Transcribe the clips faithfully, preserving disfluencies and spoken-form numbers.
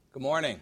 Good morning.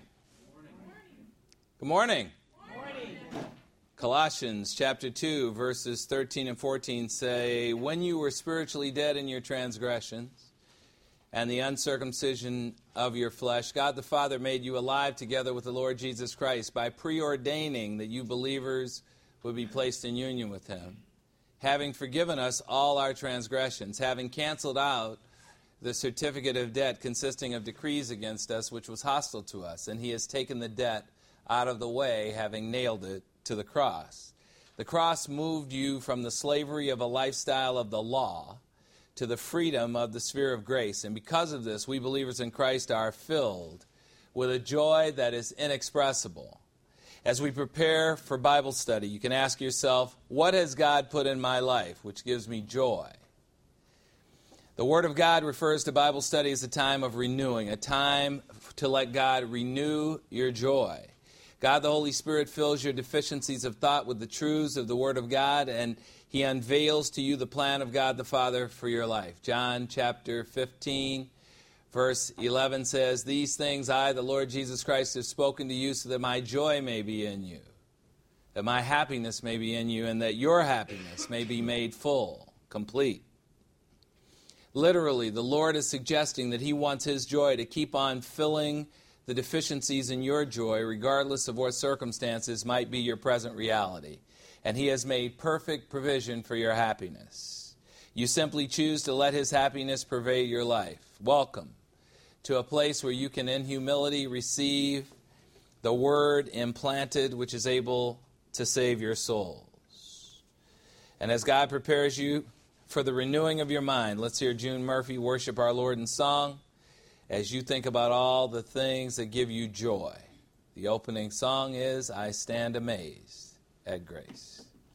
Good morning. Good morning. Colossians chapter two, verses thirteen and fourteen say, "When you were spiritually dead in your transgressions and the uncircumcision of your flesh, God the Father made you alive together with the Lord Jesus Christ by preordaining that you believers would be placed in union with him, having forgiven us all our transgressions, having canceled out the certificate of debt consisting of decrees against us, which was hostile to us, and he has taken the debt out of the way, having nailed it to the cross. The cross moved you from the slavery of a lifestyle of the law to the freedom of the sphere of grace. And because of this, we believers in Christ are filled with a joy that is inexpressible. As we prepare for Bible study, you can ask yourself, what has God put in my life which gives me joy? The Word of God refers to Bible study as a time of renewing, a time to let God renew your joy. God the Holy Spirit fills your deficiencies of thought with the truths of the Word of God, and he unveils to you the plan of God the Father for your life. John chapter fifteen, verse eleven says, "These things I, the Lord Jesus Christ, have spoken to you so that my joy may be in you, that my happiness may be in you, and that your happiness may be made full, complete." Literally, the Lord is suggesting that he wants his joy to keep on filling the deficiencies in your joy, regardless of what circumstances might be your present reality. And he has made perfect provision for your happiness. You simply choose to let his happiness pervade your life. Welcome to a place where you can in humility receive the word implanted, which is able to save your souls. And as God prepares you for the renewing of your mind, let's hear June Murphy worship our Lord in song as you think about all the things that give you joy. The opening song is, "I Stand Amazed at Grace."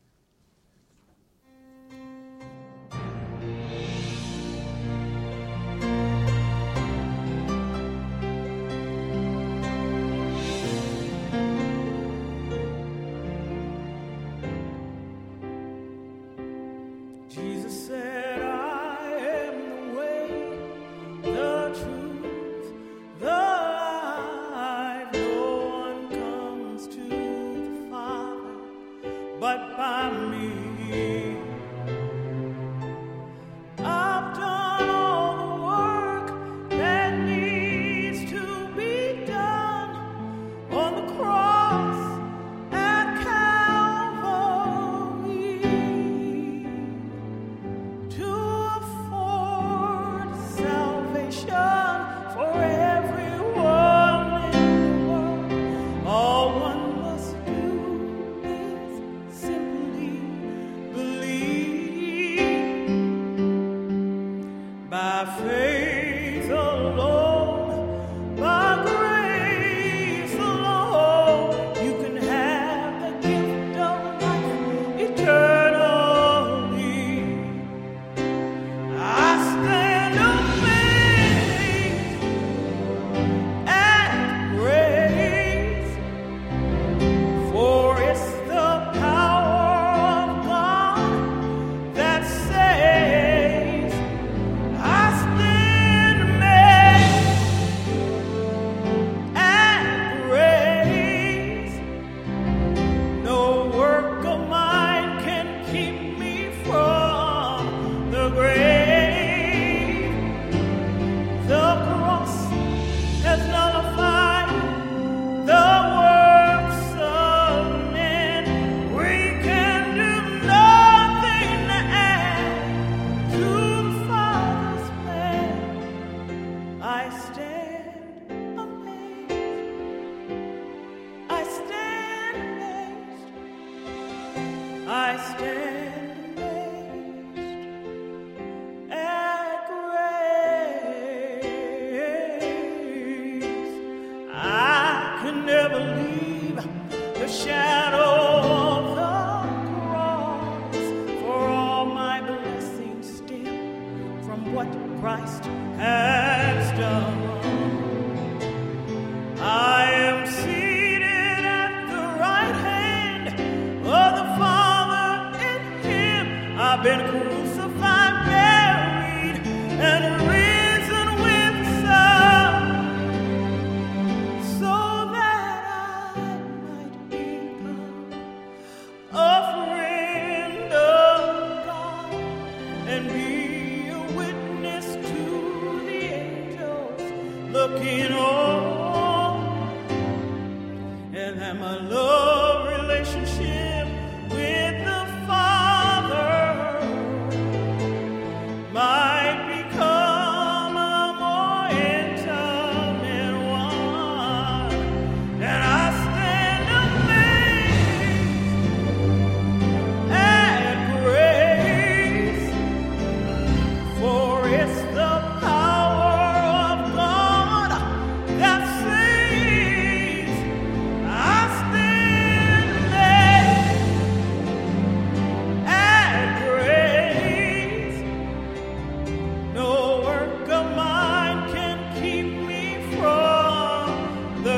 Been crucified, buried, and risen with some. looking on, and that my love relationship with the Father might become a more intimate one. And I stand amazed at grace, for it's the power of God that saves. I stand amazed at grace. No work of mine can keep me from the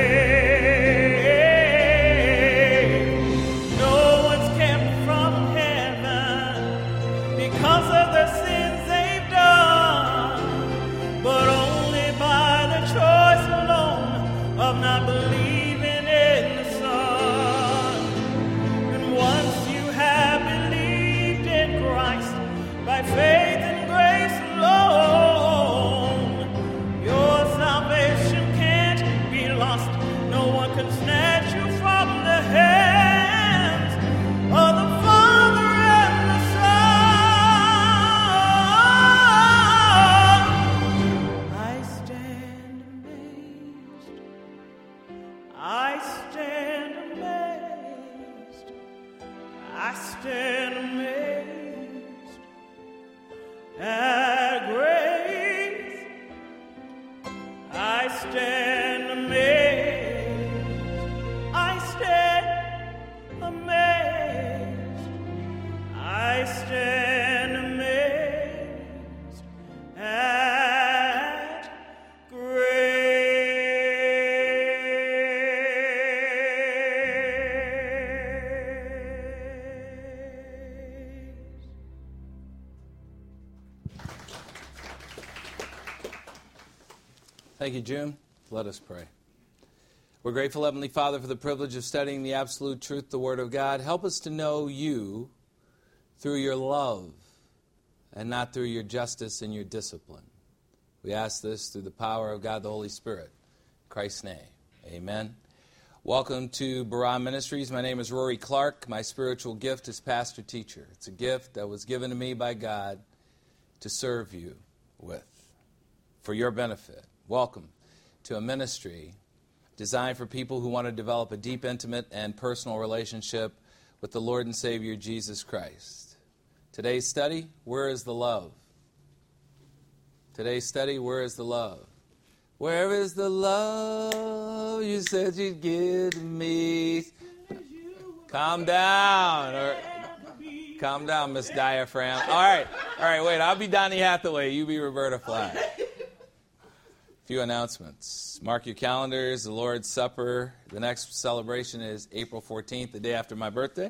grave. No one's kept from heaven because of the sins they've done, but only by the choice alone of not believing in the Son. And once you have believed in Christ by faith and grace alone, your salvation can't be lost. No one can snatch you from the hands of the Father and the Son. I stand amazed. I stand amazed. I stand amazed at grace. I stand amazed. I stand amazed. I stand amazed at grace. Thank you, June. Let us pray. We're grateful, Heavenly Father, for the privilege of studying the absolute truth, the Word of God. Help us to know you through your love and not through your justice and your discipline. We ask this through the power of God the Holy Spirit. In Christ's name, amen. Welcome to Barah Ministries. My name is Rory Clark. My spiritual gift is pastor-teacher. It's a gift that was given to me by God to serve you with, for your benefit. Welcome to a ministry designed for people who want to develop a deep, intimate, and personal relationship with the Lord and Savior Jesus Christ. Today's study, where is the love? Today's study, where is the love? Where is the love you said you'd give me? Calm down. Or, calm down, Miss Diaphragm. All right. All right, wait. I'll be Donny Hathaway. You be Roberta Flack. A few announcements. Mark your calendars. The Lord's Supper. The next celebration is April fourteenth, the day after my birthday.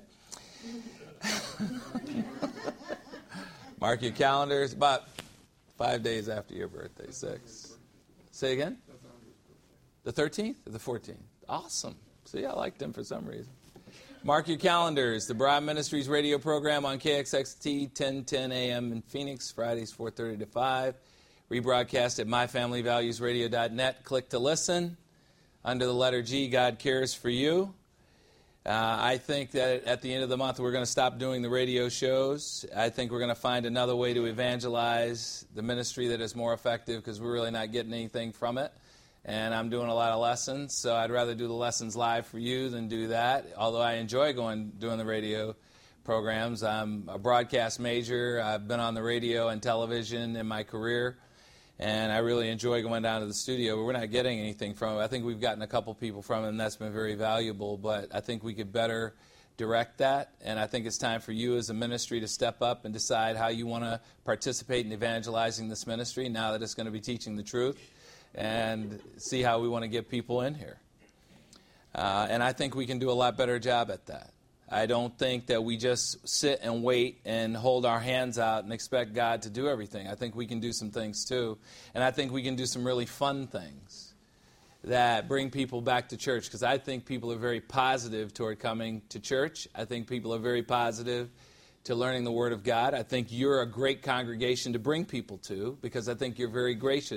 Mark your calendars. About five days after your birthday. Six. Say again? The thirteenth or the fourteenth? Awesome. See, I liked them for some reason. Mark your calendars. The Barah Ministries radio program on K X X T, ten ten a.m. in Phoenix, Fridays four thirty to five. Rebroadcast at my family values radio dot net. Click to listen. Under the letter G, God cares for you. Uh, I think that at the end of the month we're going to stop doing the radio shows. I think we're going to find another way to evangelize the ministry that is more effective because we're really not getting anything from it. And I'm doing a lot of lessons, so I'd rather do the lessons live for you than do that. Although I enjoy going doing the radio programs. I'm a broadcast major. I've been on the radio and television in my career. And I really enjoy going down to the studio, but we're not getting anything from it. I think we've gotten a couple people from it, and that's been very valuable. But I think we could better direct that. And I think it's time for you as a ministry to step up and decide how you want to participate in evangelizing this ministry now that it's going to be teaching the truth, and see how we want to get people in here. Uh, and I think we can do a lot better job at that. I don't think that we just sit and wait and hold our hands out and expect God to do everything. I think we can do some things too. And I think we can do some really fun things that bring people back to church, because I think people are very positive toward coming to church. I think people are very positive to learning the Word of God. I think you're a great congregation to bring people to, because I think you're very gracious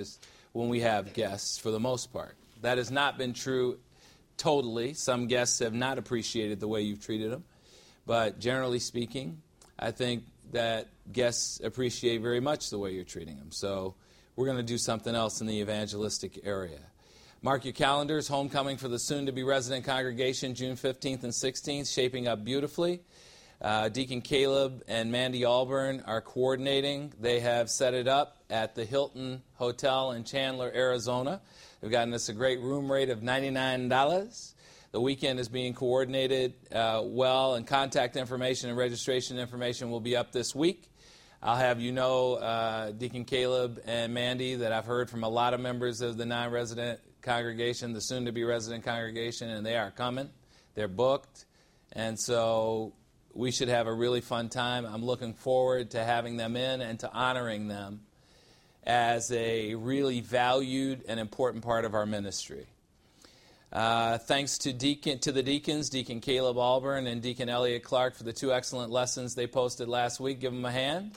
when we have guests, for the most part. That has not been true totally. Some guests have not appreciated the way you've treated them. But generally speaking, I think that guests appreciate very much the way you're treating them. So we're going to do something else in the evangelistic area. Mark your calendars. Homecoming for the soon-to-be resident congregation, June fifteenth and sixteenth, shaping up beautifully. Uh, Deacon Caleb and Mandy Alburn are coordinating. They have set it up at the Hilton Hotel in Chandler, Arizona. They've gotten us a great room rate of ninety-nine dollars. The weekend is being coordinated uh, well, and contact information and registration information will be up this week. I'll have you know, uh, Deacon Caleb and Mandy, that I've heard from a lot of members of the non-resident congregation, the soon-to-be resident congregation, and they are coming. They're booked. And so we should have a really fun time. I'm looking forward to having them in and to honoring them as a really valued and important part of our ministry. Uh, thanks to Deacon to the deacons, Deacon Caleb Alburn and Deacon Elliot Clark, for the two excellent lessons they posted last week. Give them a hand.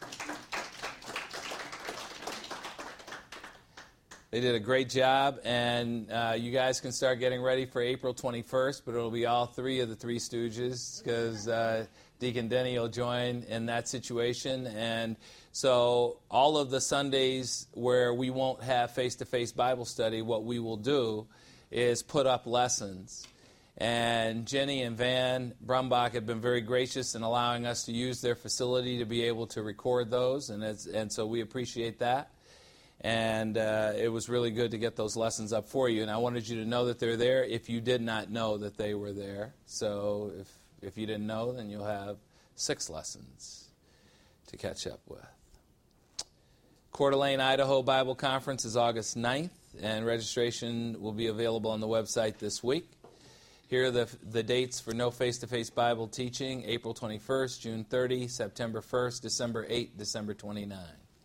They did a great job, and uh, you guys can start getting ready for April twenty-first, but it'll be all three of the Three Stooges, because uh, Deacon Denny will join in that situation. And so all of the Sundays where we won't have face-to-face Bible study, what we will do is put up lessons. And Jenny and Van Brumbach have been very gracious in allowing us to use their facility to be able to record those, and, it's, and so we appreciate that. And uh, it was really good to get those lessons up for you. And I wanted you to know that they're there if you did not know that they were there. So if, if you didn't know, then you'll have six lessons to catch up with. Coeur d'Alene, Idaho Bible Conference is August ninth, and registration will be available on the website this week. Here are the, the dates for no face-to-face Bible teaching: April twenty-first, June thirtieth, September first, December eighth, December twenty-ninth.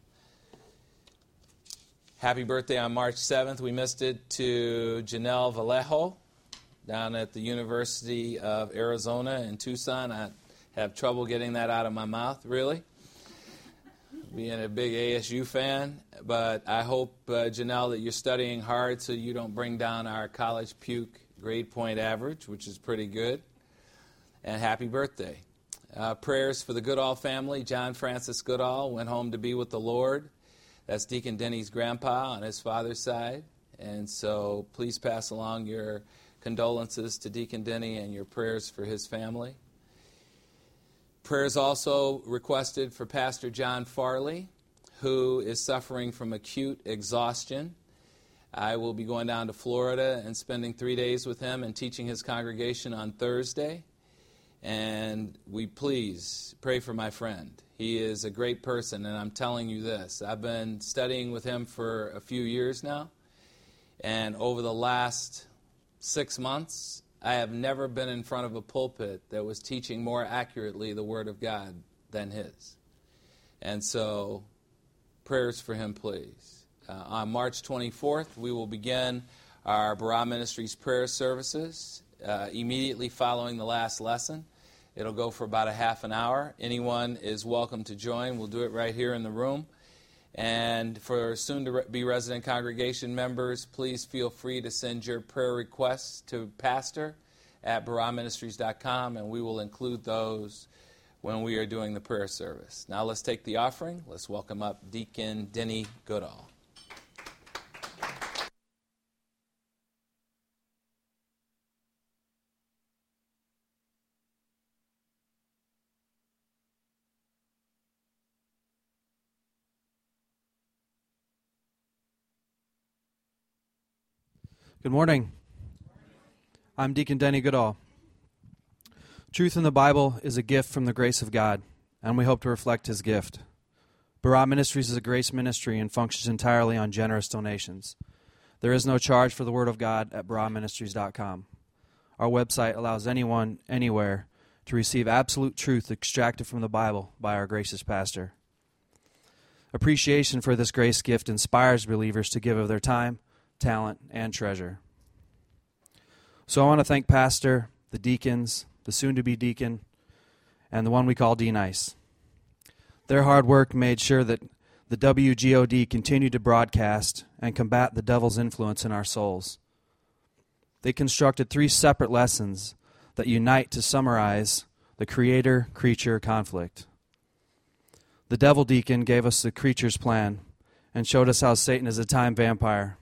Happy birthday on March seventh. We missed it to Janelle Vallejo down at the University of Arizona in Tucson. I have trouble getting that out of my mouth, really, being a big A S U fan. But I hope, uh, Janelle, that you're studying hard so you don't bring down our college puke grade point average, which is pretty good. And happy birthday. Uh, prayers for the Goodall family. John Francis Goodall went home to be with the Lord. That's Deacon Denny's grandpa on his father's side. And so please pass along your condolences to Deacon Denny and your prayers for his family. Prayers also requested for Pastor John Farley, who is suffering from acute exhaustion. I will be going down to Florida and spending three days with him and teaching his congregation on Thursday. And we please pray for my friend. He is a great person, and I'm telling you this. I've been studying with him for a few years now, and over the last six months, I have never been in front of a pulpit that was teaching more accurately the Word of God than his. And so, prayers for him, please. Uh, on March twenty-fourth, we will begin our Barah Ministries prayer services uh, immediately following the last lesson. It'll go for about a half an hour. Anyone is welcome to join. We'll do it right here in the room. And for soon-to-be resident congregation members, please feel free to send your prayer requests to pastor at barah ministries dot com, and we will include those when we are doing the prayer service. Now let's take the offering. Let's welcome up Deacon Denny Goodall. Good morning. I'm Deacon Denny Goodall. Truth in the Bible is a gift from the grace of God, and we hope to reflect His gift. Barah Ministries is a grace ministry and functions entirely on generous donations. There is no charge for the Word of God at barah ministries dot com. Our website allows anyone, anywhere, to receive absolute truth extracted from the Bible by our gracious pastor. Appreciation for this grace gift inspires believers to give of their time, talent, and treasure. So I want to thank Pastor, the deacons, the soon-to-be deacon, and the one we call D-Nice. Their hard work made sure that the W G O D continue to broadcast and combat the devil's influence in our souls. They constructed three separate lessons that unite to summarize the creator-creature conflict. The Devil Deacon gave us the creature's plan and showed us how Satan is a time vampire.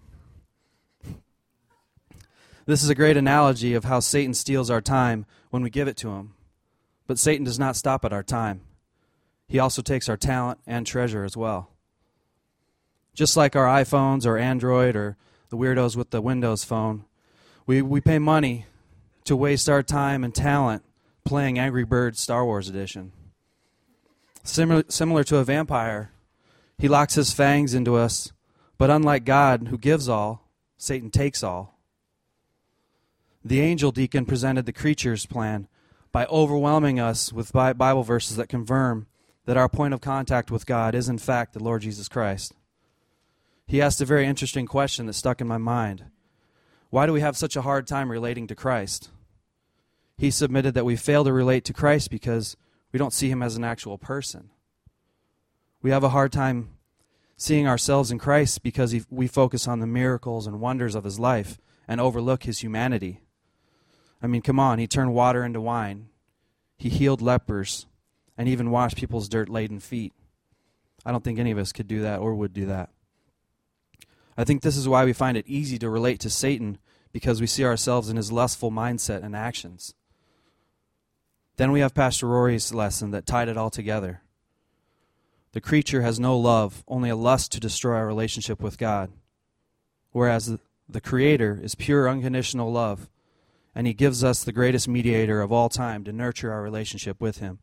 This is a great analogy of how Satan steals our time when we give it to him. But Satan does not stop at our time. He also takes our talent and treasure as well. Just like our iPhones or Android or the weirdos with the Windows phone, we, we pay money to waste our time and talent playing Angry Birds Star Wars Edition. Similar, similar to a vampire, he locks his fangs into us, but unlike God, who gives all, Satan takes all. The angel deacon presented the creature's plan by overwhelming us with Bible verses that confirm that our point of contact with God is in fact the Lord Jesus Christ. He asked a very interesting question that stuck in my mind. Why do we have such a hard time relating to Christ? He submitted that we fail to relate to Christ because we don't see him as an actual person. We have a hard time seeing ourselves in Christ because he, we focus on the miracles and wonders of his life and overlook his humanity. I mean, come on, he turned water into wine. He healed lepers and even washed people's dirt-laden feet. I don't think any of us could do that or would do that. I think this is why we find it easy to relate to Satan, because we see ourselves in his lustful mindset and actions. Then we have Pastor Rory's lesson that tied it all together. The creature has no love, only a lust to destroy our relationship with God, whereas the, the Creator is pure, unconditional love, and he gives us the greatest mediator of all time to nurture our relationship with him.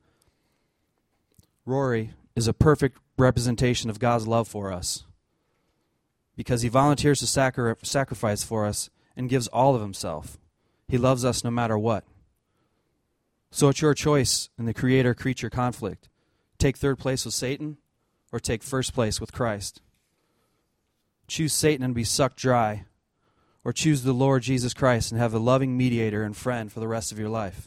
Rory is a perfect representation of God's love for us because he volunteers to sacri- sacrifice for us and gives all of himself. He loves us no matter what. So it's your choice in the creator-creature conflict. Take third place with Satan or take first place with Christ. Choose Satan and be sucked dry, or choose the Lord Jesus Christ and have a loving mediator and friend for the rest of your life.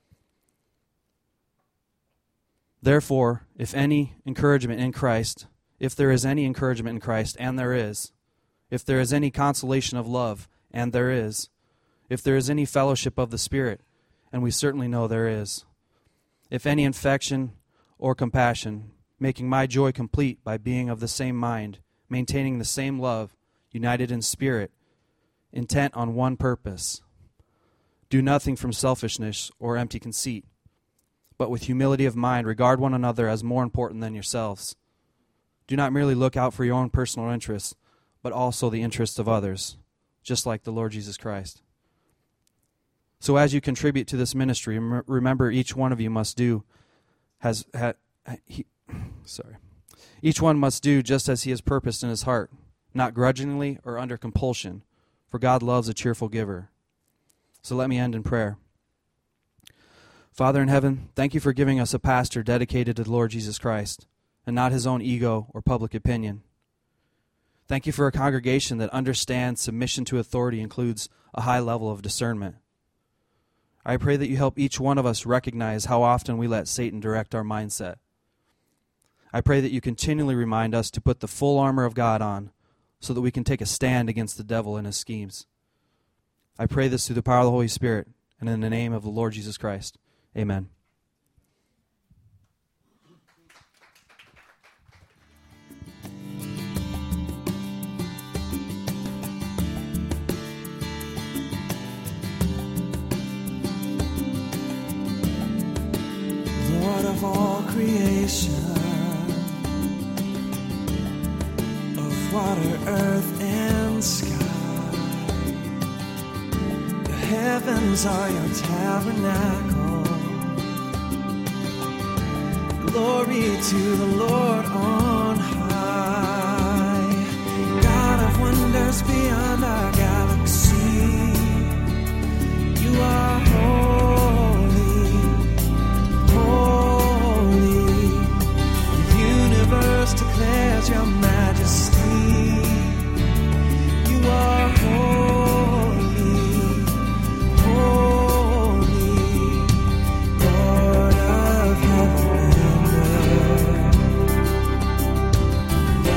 Therefore, if any encouragement in Christ, if there is any encouragement in Christ, and there is, if there is any consolation of love, and there is, if there is any fellowship of the Spirit, and we certainly know there is, if any affection or compassion, making my joy complete by being of the same mind, maintaining the same love, united in spirit, intent on one purpose. Do nothing from selfishness or empty conceit, but with humility of mind regard one another as more important than yourselves. Do not merely look out for your own personal interests, but also the interests of others, just like the Lord Jesus Christ. So as you contribute to this ministry, remember each one of you must do has ha, he, sorry. Each one must do just as he has purposed in his heart, not grudgingly or under compulsion, for God loves a cheerful giver. So let me end in prayer. Father in heaven, thank you for giving us a pastor dedicated to the Lord Jesus Christ and not his own ego or public opinion. Thank you for a congregation that understands submission to authority includes a high level of discernment. I pray that you help each one of us recognize how often we let Satan direct our mindset. I pray that you continually remind us to put the full armor of God on so that we can take a stand against the devil and his schemes. I pray this through the power of the Holy Spirit and in the name of the Lord Jesus Christ. Amen. Lord of all creation, water, earth, and sky. The heavens are your tabernacle. Glory to the Lord on high. God of wonders beyond our galaxy. You are holy, holy. The universe declares your majesty. You are holy, holy, Lord of heaven and earth.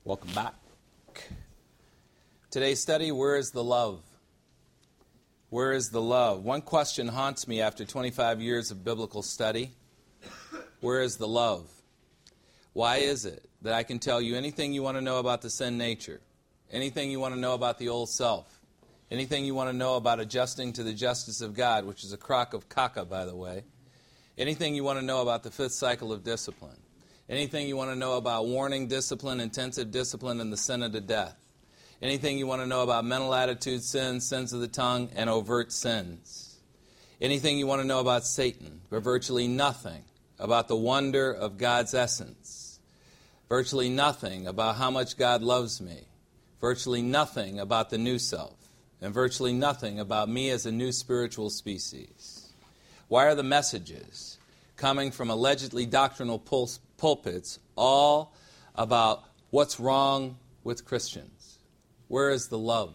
Welcome back. Today's study, where is the love? Where is the love? One question haunts me after twenty-five years of biblical study. Where is the love? Why is it that I can tell you anything you want to know about the sin nature, anything you want to know about the old self, anything you want to know about adjusting to the justice of God, which is a crock of caca, by the way, anything you want to know about the fifth cycle of discipline, anything you want to know about warning discipline, intensive discipline, and the sin unto death, anything you want to know about mental attitude sins, sins of the tongue, and overt sins, anything you want to know about Satan, but virtually nothing about the wonder of God's essence, virtually nothing about how much God loves me, virtually nothing about the new self, and virtually nothing about me as a new spiritual species. Why are the messages coming from allegedly doctrinal pul- pulpits all about what's wrong with Christians? Where is the love?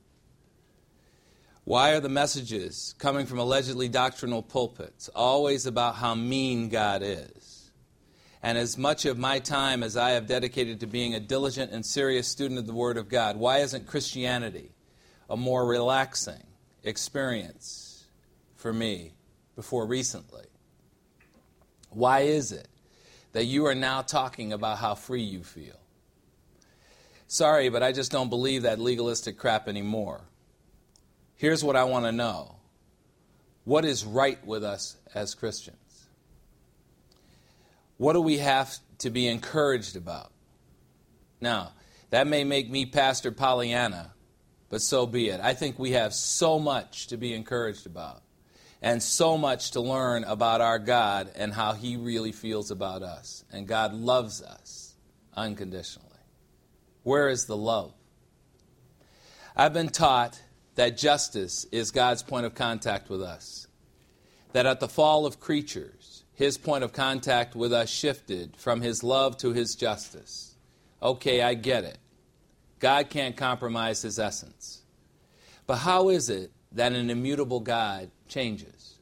Why are the messages coming from allegedly doctrinal pulpits always about how mean God is? And as much of my time as I have dedicated to being a diligent and serious student of the Word of God, why isn't Christianity a more relaxing experience for me before recently? Why is it that you are now talking about how free you feel? Sorry, but I just don't believe that legalistic crap anymore. Here's what I want to know. What is right with us as Christians? What do we have to be encouraged about? Now, that may make me Pastor Pollyanna, but so be it. I think we have so much to be encouraged about and so much to learn about our God and how He really feels about us. And God loves us unconditionally. Where is the love? I've been taught that justice is God's point of contact with us. That at the fall of creatures, His point of contact with us shifted from His love to His justice. Okay, I get it. God can't compromise His essence. But how is it that an immutable God changes?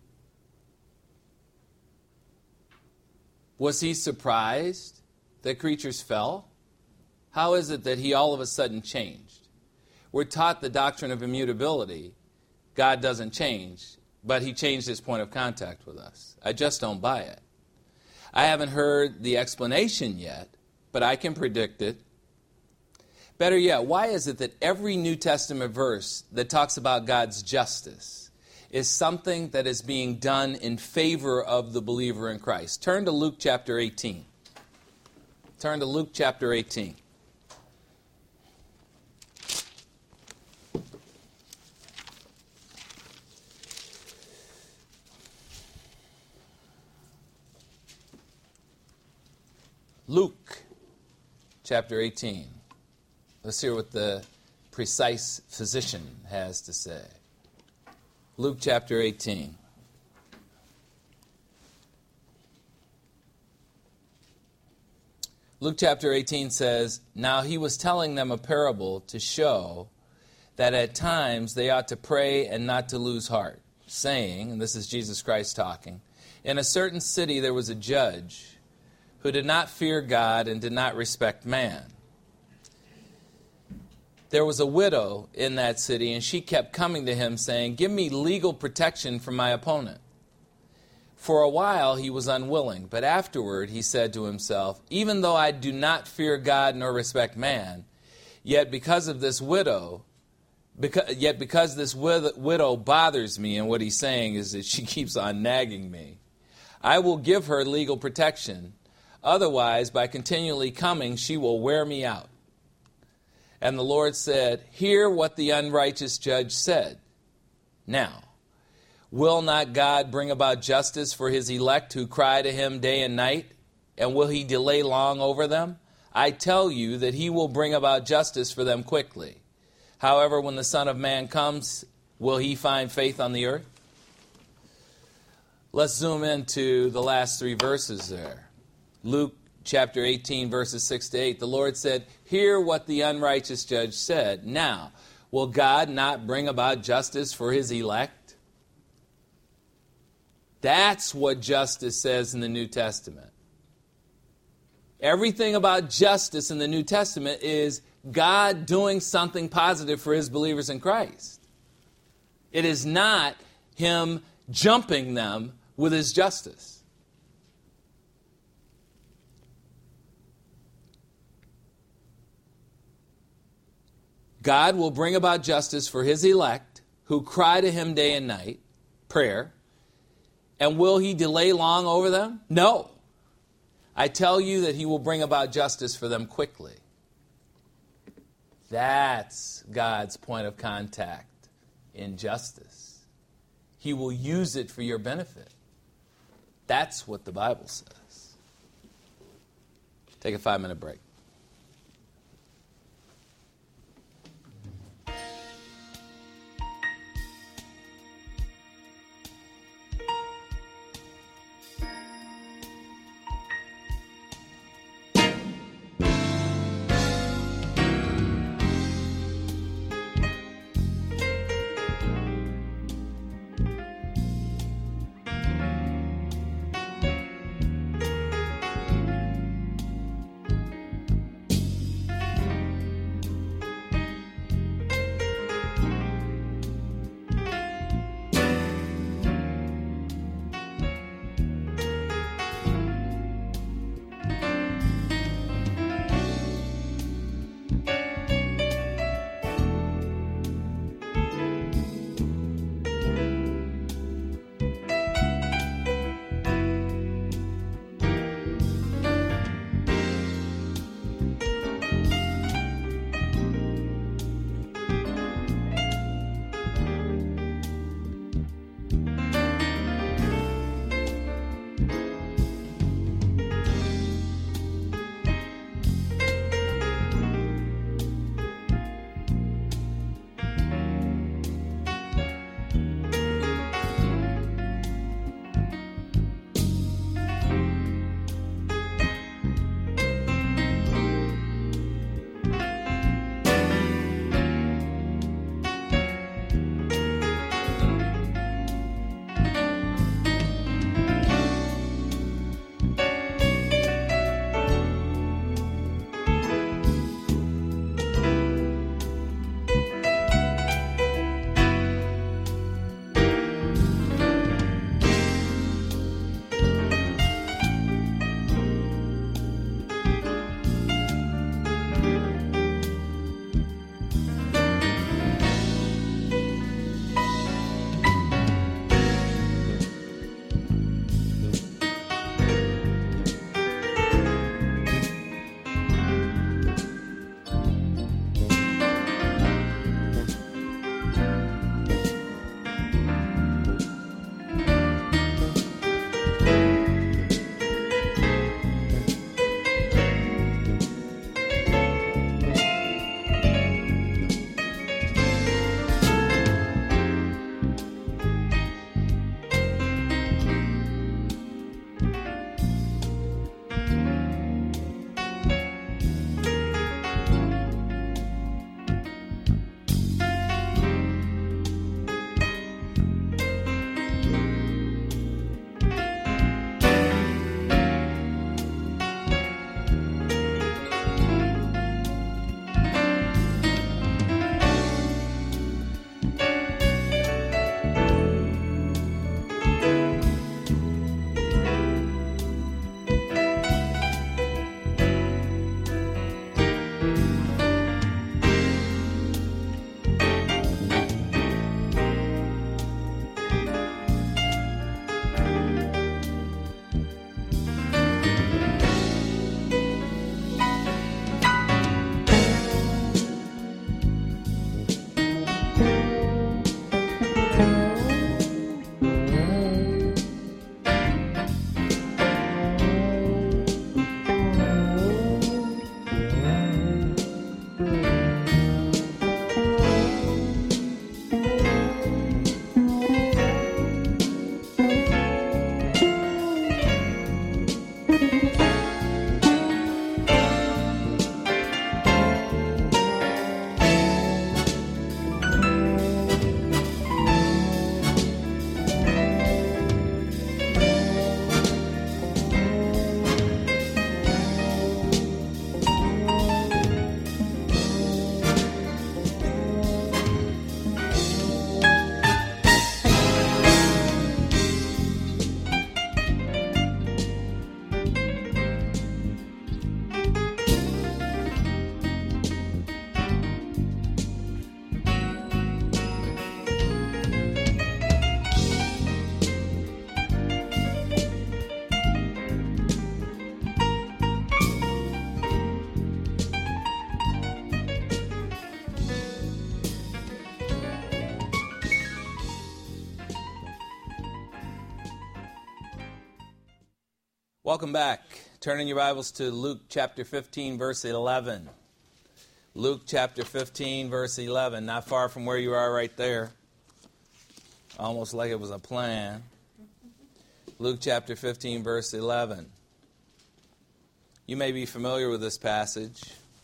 Was He surprised that creatures fell? How is it that He all of a sudden changed? We're taught the doctrine of immutability. God doesn't change, but He changed His point of contact with us. I just don't buy it. I haven't heard the explanation yet, but I can predict it. Better yet, why is it that every New Testament verse that talks about God's justice is something that is being done in favor of the believer in Christ? Turn to Luke chapter eighteen. Turn to Luke chapter eighteen. Luke chapter eighteen. Let's hear what the precise physician has to say. Luke chapter eighteen. Luke chapter eighteen says, "Now he was telling them a parable to show that at times they ought to pray and not to lose heart, saying," and this is Jesus Christ talking, "in a certain city there was a judge who did not fear God and did not respect man. There was a widow in that city, and she kept coming to him saying, 'Give me legal protection from my opponent.' For a while he was unwilling, but afterward he said to himself, 'Even though I do not fear God nor respect man, yet because of this widow, because, yet because this wid- widow bothers me,'" and what he's saying is that she keeps on nagging me, "I will give her legal protection. Otherwise, by continually coming, she will wear me out." And the Lord said, "Hear what the unrighteous judge said. Now, will not God bring about justice for His elect who cry to Him day and night? And will He delay long over them? I tell you that He will bring about justice for them quickly. However, when the Son of Man comes, will He find faith on the earth?" Let's zoom into the last three verses there. Luke chapter eighteen, verses six to eight. The Lord said, "Hear what the unrighteous judge said. Now, will God not bring about justice for His elect?" That's what justice says in the New Testament. Everything about justice in the New Testament is God doing something positive for his believers in Christ. It is not him jumping them with his justice. God will bring about justice for his elect who cry to him day and night, prayer. And will he delay long over them? No. I tell you that he will bring about justice for them quickly. That's God's point of contact in justice. He will use it for your benefit. That's what the Bible says. Take a five-minute break. Welcome back. Turning your Bibles to Luke chapter fifteen, verse eleven. Luke chapter fifteen, verse eleven. Not far from where you are right there. Almost like it was a plan. Luke chapter fifteen, verse eleven. You may be familiar with this passage.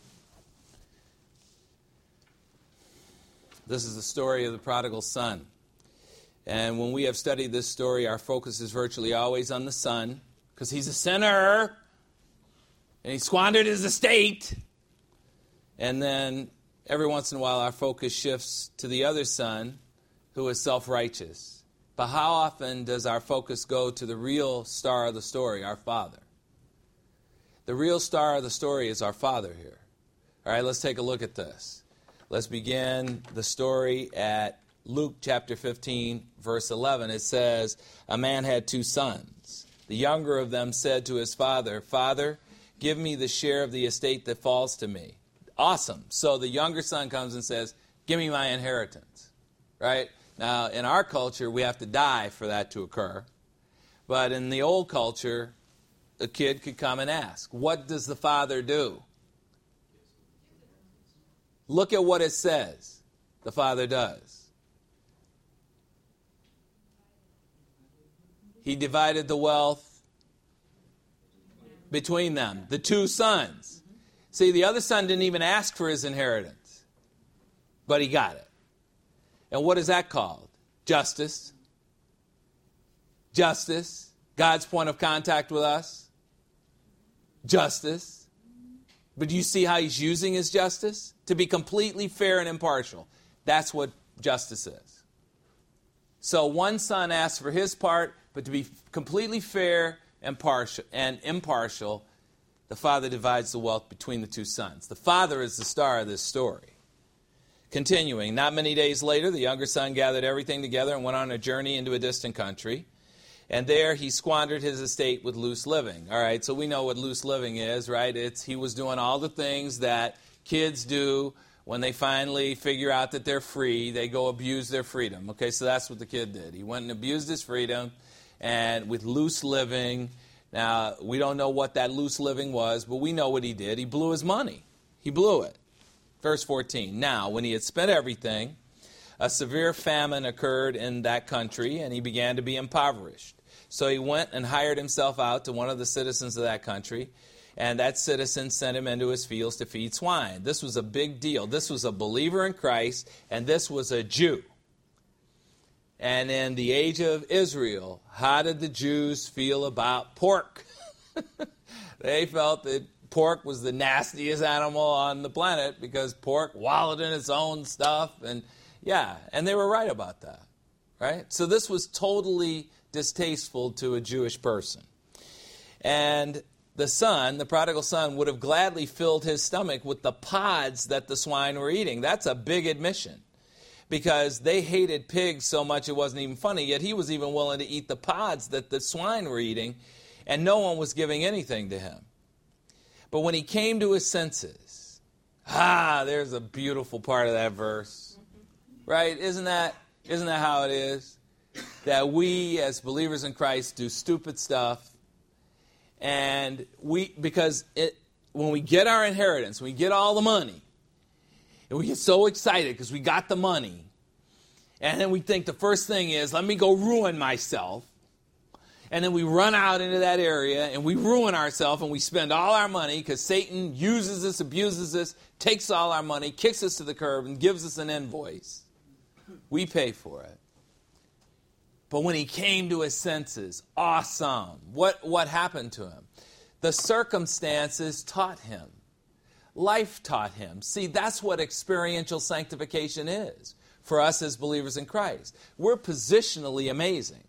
This is the story of the prodigal son. And when we have studied this story, our focus is virtually always on the son, because he's a sinner, and he squandered his estate. And then every once in a while our focus shifts to the other son, who is self-righteous. But how often does our focus go to the real star of the story, our Father? The real star of the story is our Father here. All right, let's take a look at this. Let's begin the story at Luke chapter fifteen, verse eleven. It says, a man had two sons. The younger of them said to his father, Father, give me the share of the estate that falls to me. Awesome. So the younger son comes and says, give me my inheritance. Right? Now, in our culture, we have to die for that to occur. But in the old culture, a kid could come and ask. What does the father do? Look at what it says the father does. He divided the wealth between them, the two sons. See, the other son didn't even ask for his inheritance, but he got it. And what is that called? Justice. Justice. God's point of contact with us. Justice. But do you see how he's using his justice? To be completely fair and impartial. That's what justice is. So one son asks for his part, but to be completely fair and partial and impartial, the father divides the wealth between the two sons. The father is the star of this story. Continuing, not many days later, the younger son gathered everything together and went on a journey into a distant country. And there he squandered his estate with loose living. All right, so we know what loose living is, right? It's he was doing all the things that kids do when they finally figure out that they're free. They go abuse their freedom. Okay, so that's what the kid did. He went and abused his freedom, and with loose living. Now, we don't know what that loose living was, but we know what he did. He blew his money. He blew it. Verse fourteen, now, when he had spent everything, a severe famine occurred in that country, and he began to be impoverished. So he went and hired himself out to one of the citizens of that country, and that citizen sent him into his fields to feed swine. This was a big deal. This was a believer in Christ, and this was a Jew. And in the age of Israel, how did the Jews feel about pork? They felt that pork was the nastiest animal on the planet because pork wallowed in its own stuff. And yeah, and they were right about that, right? So this was totally distasteful to a Jewish person. And the son, the prodigal son, would have gladly filled his stomach with the pods that the swine were eating. That's a big admission, because they hated pigs so much it wasn't even funny, yet he was even willing to eat the pods that the swine were eating, and no one was giving anything to him. But when he came to his senses, ah, there's a beautiful part of that verse, right? Isn't that, isn't that how it is? That we, as believers in Christ, do stupid stuff, and we, because it, when we get our inheritance, when we get all the money, and we get so excited because we got the money, and then we think the first thing is, let me go ruin myself, and then we run out into that area, and we ruin ourselves, and we spend all our money because Satan uses us, abuses us, takes all our money, kicks us to the curb, and gives us an invoice. We pay for it. But when he came to his senses, awesome. What, what happened to him? The circumstances taught him. Life taught him. See, that's what experiential sanctification is for us as believers in Christ. We're positionally amazing.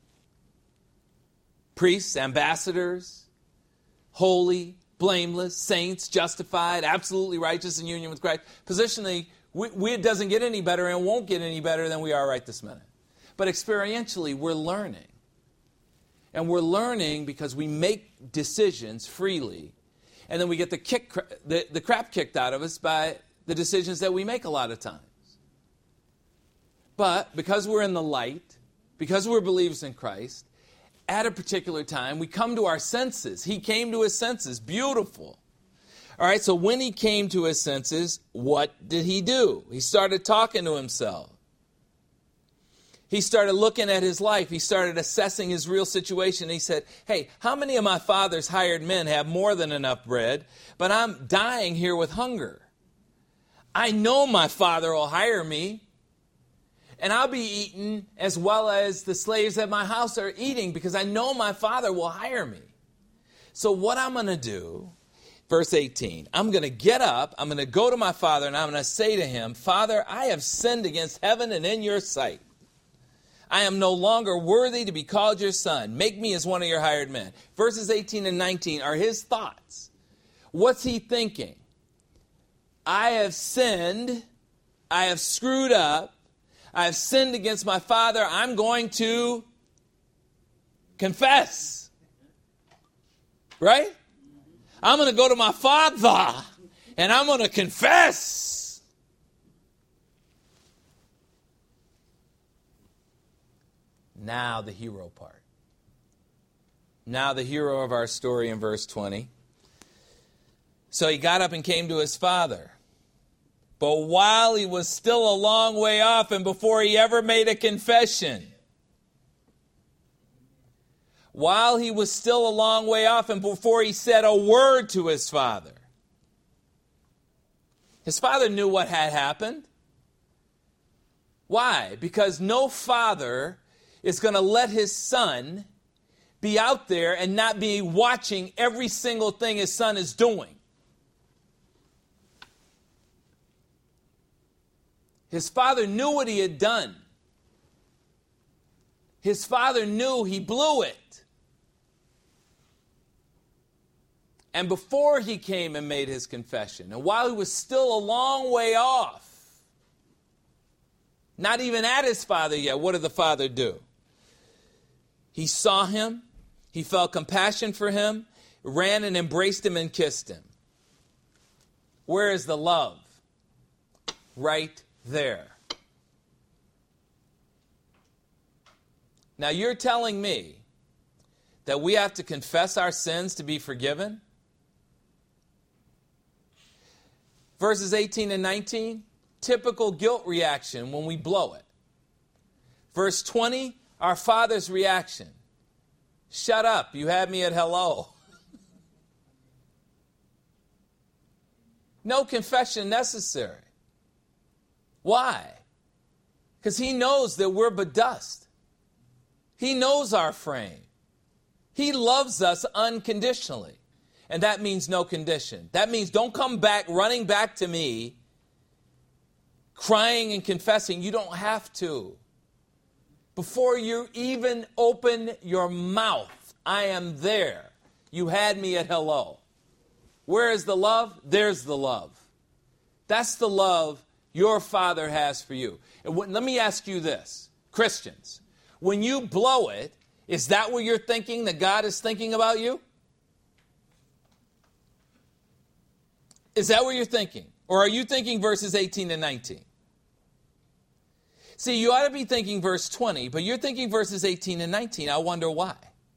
Priests, ambassadors, holy, blameless, saints, justified, absolutely righteous in union with Christ. Positionally, we, we, it doesn't get any better and won't get any better than we are right this minute. But experientially, we're learning. And we're learning because we make decisions freely. And then we get the, kick, the, the crap kicked out of us by the decisions that we make a lot of times. But because we're in the light, because we're believers in Christ, at a particular time, we come to our senses. He came to his senses. Beautiful. All right, so when he came to his senses, what did he do? He started talking to himself. He started looking at his life. He started assessing his real situation. He said, hey, how many of my father's hired men have more than enough bread, but I'm dying here with hunger? I know my father will hire me, and I'll be eating as well as the slaves at my house are eating because I know my father will hire me. So what I'm going to do, verse eighteen, I'm going to get up, I'm going to go to my father, and I'm going to say to him, Father, I have sinned against heaven and in your sight. I am no longer worthy to be called your son. Make me as one of your hired men. Verses eighteen and nineteen are his thoughts. What's he thinking? I have sinned. I have screwed up. I have sinned against my father. I'm going to confess. Right? I'm going to go to my father and I'm going to confess. Now the hero part. Now the hero of our story in verse twenty. So he got up and came to his father. But while he was still a long way off and before he ever made a confession, while he was still a long way off and before he said a word to his father, his father knew what had happened. Why? Because no father is going to let his son be out there and not be watching every single thing his son is doing. His father knew what he had done. His father knew he blew it. And before he came and made his confession, and while he was still a long way off, not even at his father yet, what did the father do? He saw him, he felt compassion for him, ran and embraced him and kissed him. Where is the love? Right there. Now you're telling me that we have to confess our sins to be forgiven? Verses eighteen and nineteen, typical guilt reaction when we blow it. Verse twenty, our father's reaction. Shut up, you had me at hello. No confession necessary. Why? Because he knows that we're but dust. He knows our frame. He loves us unconditionally. And that means no condition. That means don't come back, running back to me, crying and confessing. You don't have to. Before you even open your mouth, I am there. You had me at hello. Where is the love? There's the love. That's the love your father has for you. And when, let me ask you this, Christians, when you blow it, is that what you're thinking that God is thinking about you? Is that what you're thinking? Or are you thinking verses eighteen and nineteen? See, you ought to be thinking verse twenty, but you're thinking verses eighteen and nineteen. I wonder why.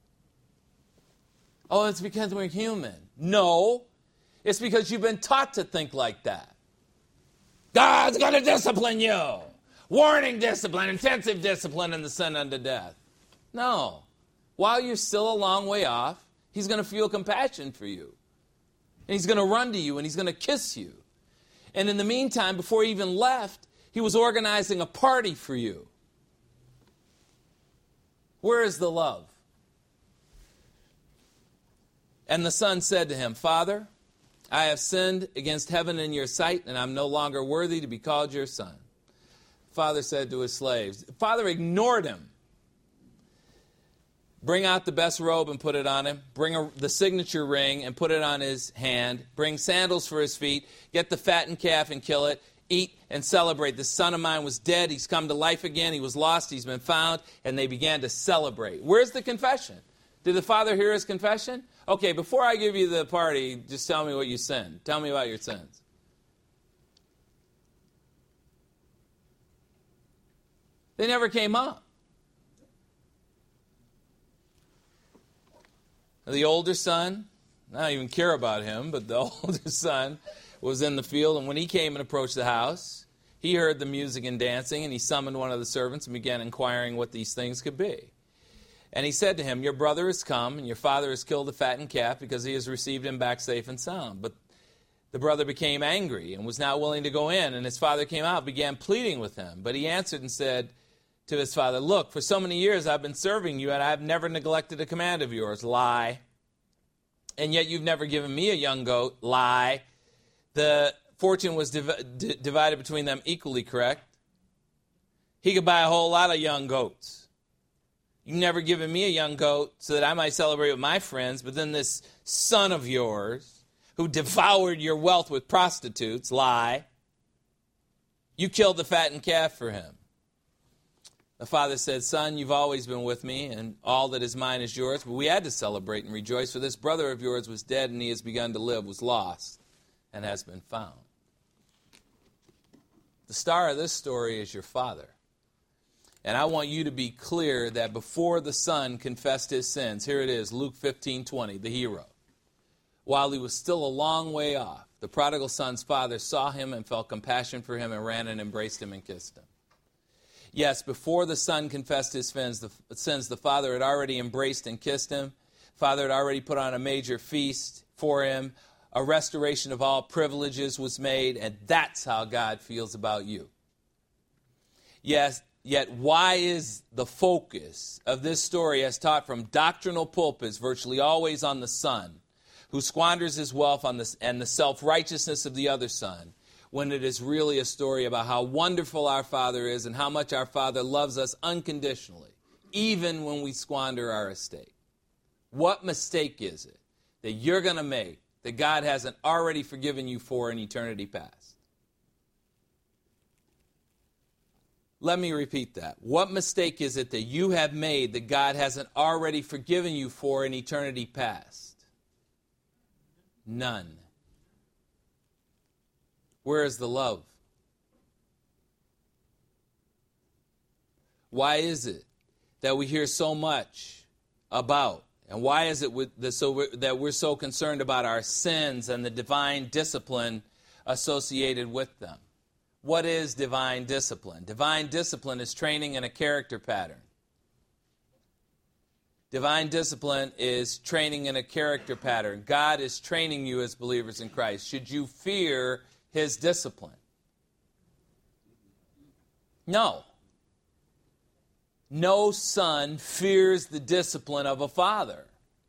Oh, it's because we're human. No, it's because you've been taught to think like that. God's going to discipline you. Warning discipline, intensive discipline, and the sin unto death. No. While you're still a long way off, he's going to feel compassion for you. And he's going to run to you, and he's going to kiss you. And in the meantime, before he even left, he was organizing a party for you. Where is the love? And the son said to him, Father, I have sinned against heaven and your sight, and I'm no longer worthy to be called your son. Father said to his slaves, Father ignored him. Bring out the best robe and put it on him. Bring a, the signature ring and put it on his hand. Bring sandals for his feet. Get the fattened calf and kill it. Eat and celebrate. This son of mine was dead. He's come to life again. He was lost. He's been found. And they began to celebrate. Where's the confession? Did the father hear his confession? Okay, before I give you the party, just tell me what you sinned. Tell me about your sins. They never came up. The older son, I don't even care about him, but the older son was in the field, and when he came and approached the house, he heard the music and dancing, and he summoned one of the servants and began inquiring what these things could be. And he said to him, your brother has come, and your father has killed the fattened calf because he has received him back safe and sound. But the brother became angry and was not willing to go in, and his father came out and began pleading with him. But he answered and said to his father, look, for so many years I've been serving you, and I have never neglected a command of yours. Lie. And yet you've never given me a young goat. Lie. The fortune was div- d- divided between them equally, correct? He could buy a whole lot of young goats. You've never given me a young goat so that I might celebrate with my friends, but then this son of yours, who devoured your wealth with prostitutes, lie. You killed the fattened calf for him. The father said, son, you've always been with me, and all that is mine is yours, but we had to celebrate and rejoice, for this brother of yours was dead, and he has begun to live, was lost, and has been found. The star of this story is your father. And I want you to be clear that before the son confessed his sins, here it is, Luke fifteen twenty, the hero. While he was still a long way off, the prodigal son's father saw him and felt compassion for him and ran and embraced him and kissed him. Yes, before the son confessed his sins, the, sins, the father had already embraced and kissed him. Father had already put on a major feast for him. A restoration of all privileges was made, and that's how God feels about you. Yes, yet why is the focus of this story as taught from doctrinal pulpits virtually always on the son, who squanders his wealth on this and the self-righteousness of the other son, when it is really a story about how wonderful our Father is and how much our Father loves us unconditionally, even when we squander our estate? What mistake is it that you're going to make that God hasn't already forgiven you for in eternity past? Let me repeat that. What mistake is it that you have made that God hasn't already forgiven you for in eternity past? None. Where is the love? Why is it that we hear so much about, and why is it that we're so concerned about our sins and the divine discipline associated with them? What is divine discipline? Divine discipline is training in a character pattern. Divine discipline is training in a character pattern. God is training you as believers in Christ. Should you fear his discipline? No. No son fears the discipline of a father.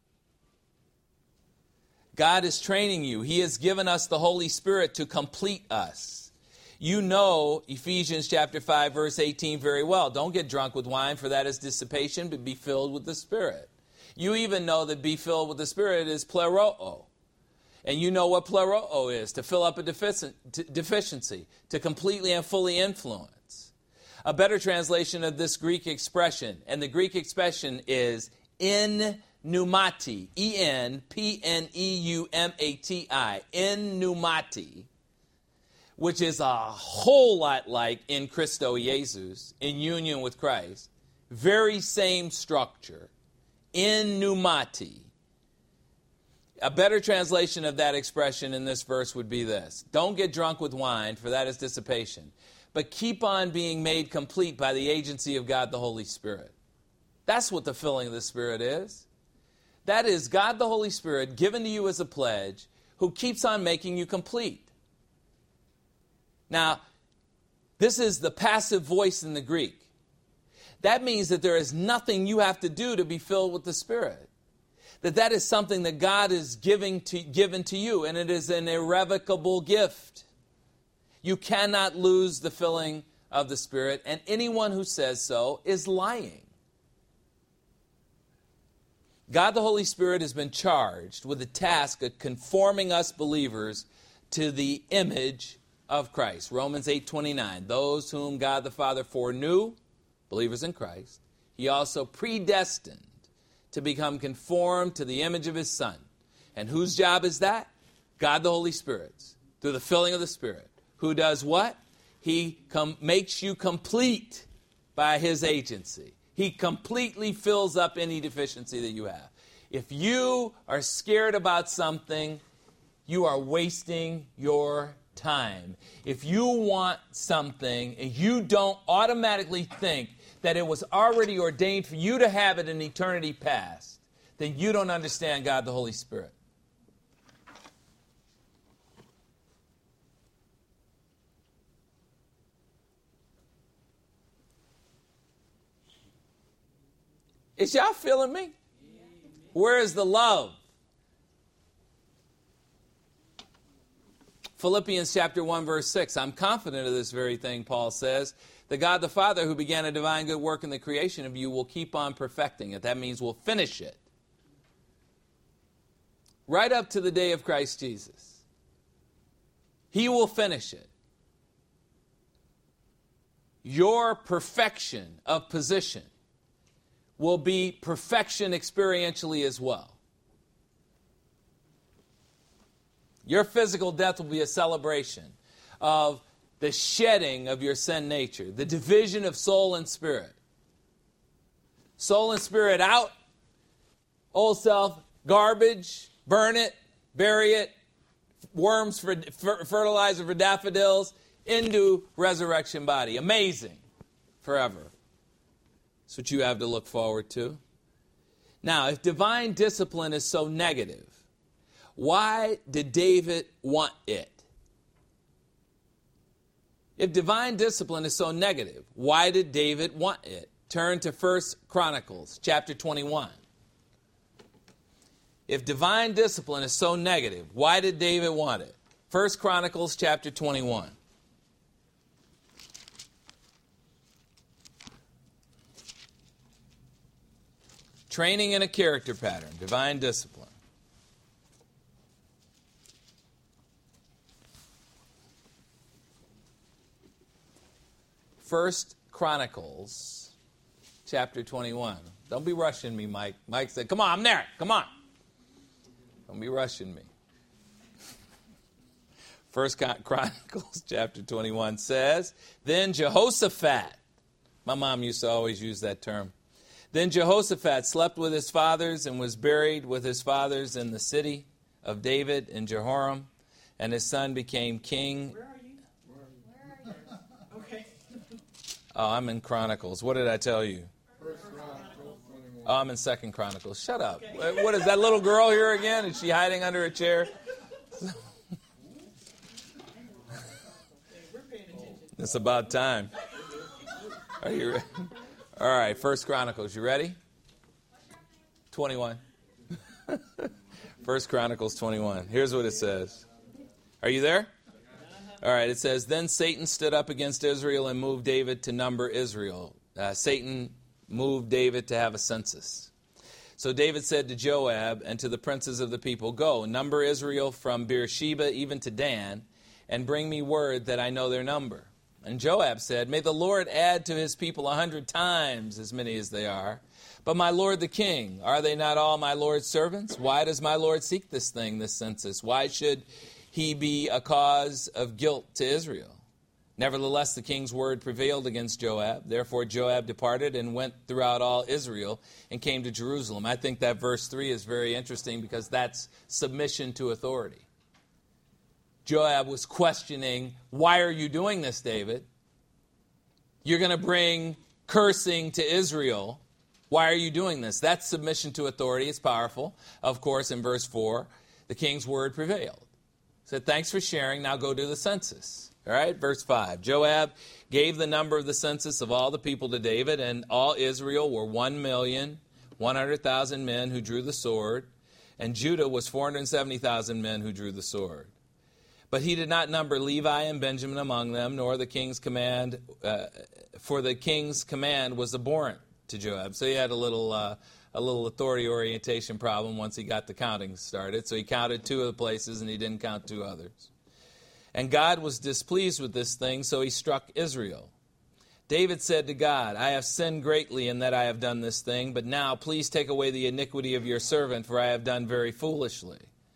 God is training you. He has given us the Holy Spirit to complete us. You know Ephesians chapter five, verse eighteen very well. Don't get drunk with wine, for that is dissipation, but be filled with the Spirit. You even know that be filled with the Spirit is pleroo. And you know what pleroo is, to fill up a deficiency, to completely and fully influence. A better translation of this Greek expression, and the Greek expression is in pneumati, E N P N E U M A T I, in pneumati, which is a whole lot like in Christo Jesus, in union with Christ. Very same structure, in pneumati. A better translation of that expression in this verse would be this: don't get drunk with wine, for that is dissipation, but keep on being made complete by the agency of God the Holy Spirit. That's what the filling of the Spirit is. That is God the Holy Spirit given to you as a pledge, who keeps on making you complete. Now, this is the passive voice in the Greek. That means that there is nothing you have to do to be filled with the Spirit. That that is something that God is giving to, given to you, and it is an irrevocable gift. You cannot lose the filling of the Spirit, and anyone who says so is lying. God the Holy Spirit has been charged with the task of conforming us believers to the image of Christ. Romans eight twenty-nine, those whom God the Father foreknew, believers in Christ, he also predestined to become conformed to the image of his Son. And whose job is that? God the Holy Spirit's, through the filling of the Spirit. Who does what? He com- makes you complete by his agency. He completely fills up any deficiency that you have. If you are scared about something, you are wasting your time. If you want something and you don't automatically think that it was already ordained for you to have it in eternity past, then you don't understand God the Holy Spirit. Is y'all feeling me? Where is the love? Philippians chapter one, verse six. I'm confident of this very thing, Paul says. The God the Father who began a divine good work in the creation of you will keep on perfecting it. That means we'll finish it. Right up to the day of Christ Jesus. He will finish it. Your perfection of position will be perfection experientially as well. Your physical death will be a celebration of the shedding of your sin nature, the division of soul and spirit. Soul and spirit out, old self, garbage, burn it, bury it, worms for fertilizer for daffodils, into resurrection body. Amazing. Forever. That's what you have to look forward to. Now, if divine discipline is so negative, why did David want it? If divine discipline is so negative, why did David want it? Turn to First Chronicles chapter twenty-one. If divine discipline is so negative, why did David want it? First Chronicles chapter twenty-one. Training in a character pattern, divine discipline. First Chronicles, chapter twenty-one. Don't be rushing me, Mike. Mike said, come on, I'm there. Come on. Don't be rushing me. First Chronicles, chapter twenty-one says, Then Jehoshaphat, my mom used to always use that term. Then Jehoshaphat slept with his fathers and was buried with his fathers in the city of David in Jehoram, and his son became king. Where are you? Where are you? Okay. Oh, I'm in Chronicles. What did I tell you? Oh, I'm in Second Chronicles. Shut up. Okay. What is that little girl here again? Is she hiding under a chair? It's about time. Are you ready? All right, First Chronicles. You ready? twenty-one. First Chronicles twenty-one. Here's what it says. Are you there? All right, it says, Then Satan stood up against Israel and moved David to number Israel. Uh, Satan moved David to have a census. So David said to Joab and to the princes of the people, Go, number Israel from Beersheba even to Dan, and bring me word that I know their number. And Joab said, May the Lord add to his people a hundred times as many as they are. But my lord the king, are they not all my lord's servants? Why does my lord seek this thing, this census? Why should he be a cause of guilt to Israel? Nevertheless, the king's word prevailed against Joab. Therefore Joab departed and went throughout all Israel and came to Jerusalem. I think that verse three is very interesting because that's submission to authority. Joab was questioning, why are you doing this, David? You're going to bring cursing to Israel. Why are you doing this? That's submission to authority. It's powerful. Of course, in verse four, the king's word prevailed. He said, thanks for sharing. Now go do the census. All right, verse five. Joab gave the number of the census of all the people to David, and all Israel were one million one hundred thousand men who drew the sword, and Judah was four hundred seventy thousand men who drew the sword. But he did not number Levi and Benjamin among them, nor the king's command, uh, for the king's command was abhorrent to Joab. So he had a little uh, a little authority orientation problem once he got the counting started. So he counted two of the places and he didn't count two others. And God was displeased with this thing, so he struck Israel. David said to God, I have sinned greatly in that I have done this thing, but now please take away the iniquity of your servant, for I have done very foolishly.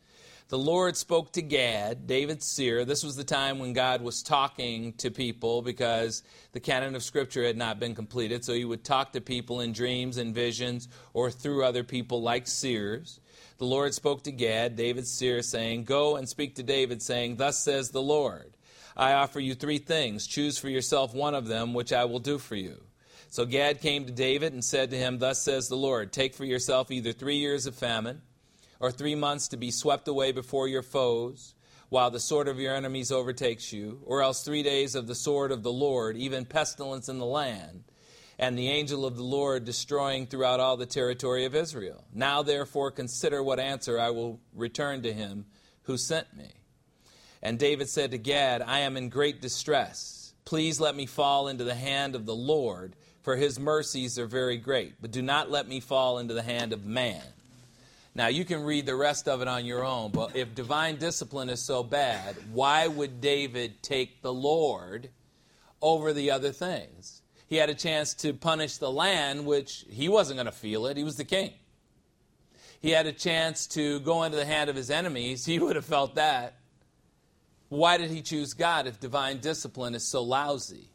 The Lord spoke to Gad, David's seer. This was the time when God was talking to people because the canon of Scripture had not been completed. So he would talk to people in dreams and visions or through other people like seers. The Lord spoke to Gad, David's seer, saying, "Go and speak to David, saying, Thus says the Lord, I offer you three things. Choose for yourself one of them, which I will do for you." So Gad came to David and said to him, "Thus says the Lord, take for yourself either three years of famine, or three months to be swept away before your foes, while the sword of your enemies overtakes you, or else three days of the sword of the Lord, even pestilence in the land, and the angel of the Lord destroying throughout all the territory of Israel. Now therefore consider what answer I will return to him who sent me." And David said to Gad, "I am in great distress. Please let me fall into the hand of the Lord, for his mercies are very great. But do not let me fall into the hand of man." Now, you can read the rest of it on your own, but if divine discipline is so bad, why would David take the Lord over the other things? He had a chance to punish the land, which he wasn't going to feel it. He was the king. He had a chance to go into the hand of his enemies. He would have felt that. Why did he choose God if divine discipline is so lousy?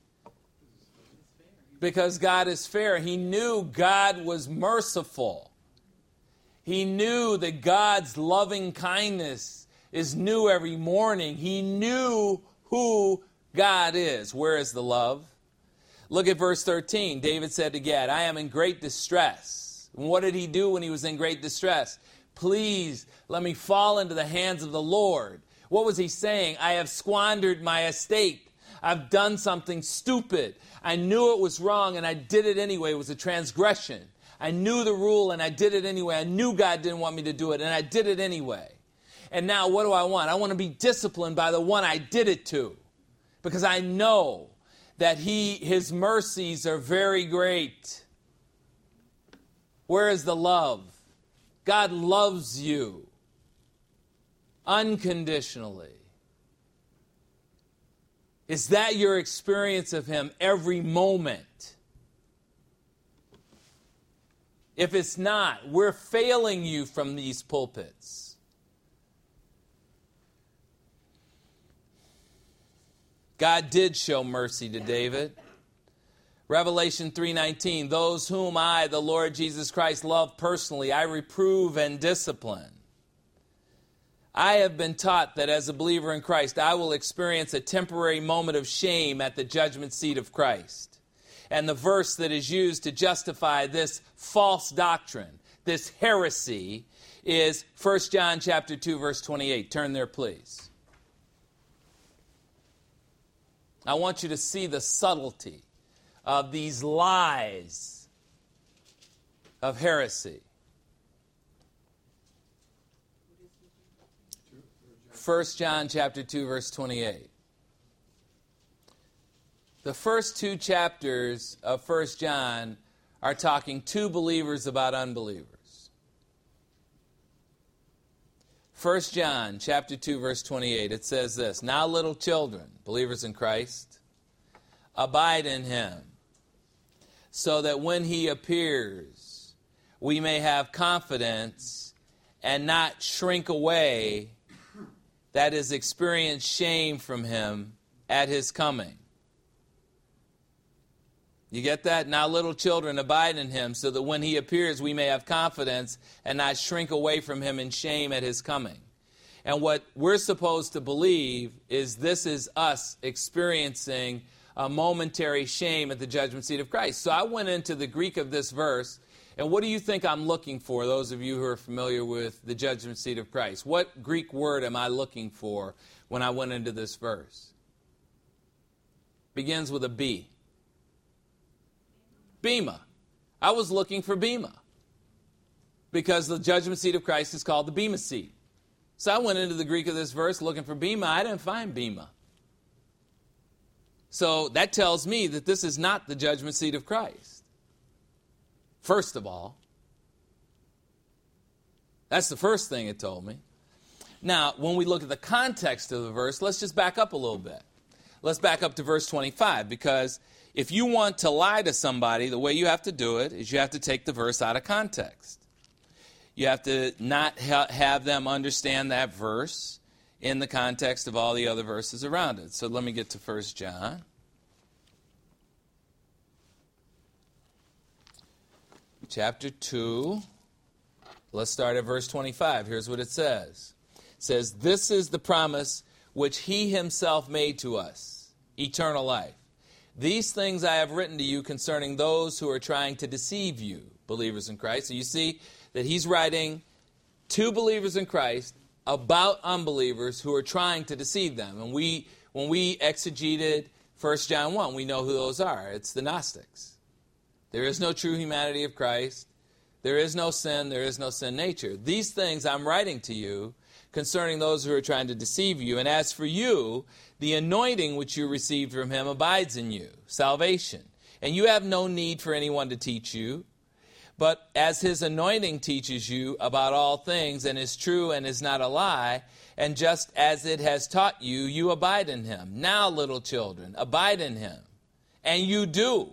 Because God is fair. He knew God was merciful. He knew that God's loving kindness is new every morning. He knew who God is. Where is the love? Look at verse thirteen. David said to Gad, "I am in great distress." And what did he do when he was in great distress? "Please let me fall into the hands of the Lord." What was he saying? I have squandered my estate. I've done something stupid. I knew it was wrong and I did it anyway. It was a transgression. I knew the rule and I did it anyway. I knew God didn't want me to do it and I did it anyway. And now what do I want? I want to be disciplined by the one I did it to. Because I know that he, his mercies are very great. Where is the love? God loves you unconditionally. Is that your experience of him every moment? If it's not, we're failing you from these pulpits. God did show mercy to David. Revelation three nineteen, "Those whom I, the Lord Jesus Christ, love personally, I reprove and discipline." I have been taught that as a believer in Christ, I will experience a temporary moment of shame at the judgment seat of Christ. And the verse that is used to justify this false doctrine, this heresy, is First John chapter two, verse twenty-eight. Turn there, please. I want you to see the subtlety of these lies of heresy. First John chapter two, verse twenty-eight. The first two chapters of First John are talking to believers about unbelievers. First John chapter two, verse twenty-eight, it says this, "Now little children," believers in Christ, "abide in him, so that when he appears, we may have confidence and not shrink away, that is, experience shame from him at his coming." You get that? "Now little children, abide in him, so that when he appears we may have confidence and not shrink away from him in shame at his coming." And what we're supposed to believe is this is us experiencing a momentary shame at the judgment seat of Christ. So I went into the Greek of this verse, and what do you think I'm looking for, those of you who are familiar with the judgment seat of Christ? What Greek word am I looking for when I went into this verse? Begins with a B. Bema. I was looking for Bema because the judgment seat of Christ is called the Bema seat. So I went into the Greek of this verse looking for Bema. I didn't find Bema. So that tells me that this is not the judgment seat of Christ. First of all, that's the first thing it told me. Now, when we look at the context of the verse, let's just back up a little bit. Let's back up to verse twenty-five, because if you want to lie to somebody, the way you have to do it is you have to take the verse out of context. You have to not ha- have them understand that verse in the context of all the other verses around it. So let me get to First John. Chapter two. Let's start at verse twenty-five. Here's what it says. It says, "This is the promise which he himself made to us, eternal life. These things I have written to you concerning those who are trying to deceive you," believers in Christ. So you see that he's writing to believers in Christ about unbelievers who are trying to deceive them. And we, when we exegeted First John one, we know who those are. It's the Gnostics. There is no true humanity of Christ. There is no sin. There is no sin nature. These things I'm writing to you concerning those who are trying to deceive you. And as for you, the anointing which you received from him abides in you, salvation. And you have no need for anyone to teach you. But as his anointing teaches you about all things and is true and is not a lie, and just as it has taught you, you abide in him. Now, little children, abide in him. And you do.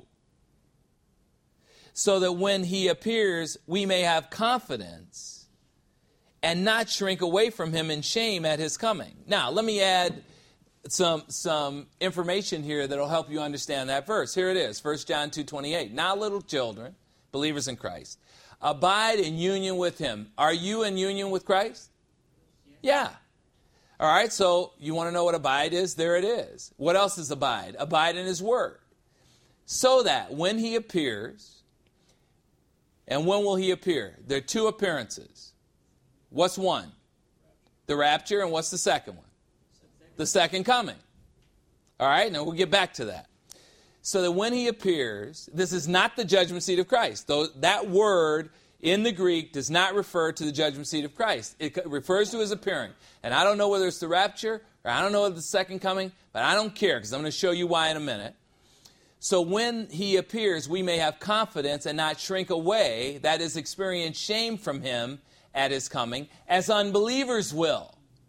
So that when he appears, we may have confidence and not shrink away from him in shame at his coming. Now, let me add some, some information here that will help you understand that verse. Here it is, First John two twenty-eight. Now, little children, believers in Christ, abide in union with him. Are you in union with Christ? Yeah. All right, so you want to know what abide is? There it is. What else is abide? Abide in his word. So that when he appears, and when will he appear? There are two appearances. What's one? The rapture, and what's the second one? The second coming. All right, now we'll get back to that. So that when he appears, this is not the judgment seat of Christ. Though that word in the Greek does not refer to the judgment seat of Christ. It refers to his appearing. And I don't know whether it's the rapture or I don't know whether it's the second coming, but I don't care because I'm going to show you why in a minute. So when he appears, we may have confidence and not shrink away, that is, experience shame from him at his coming, as unbelievers will.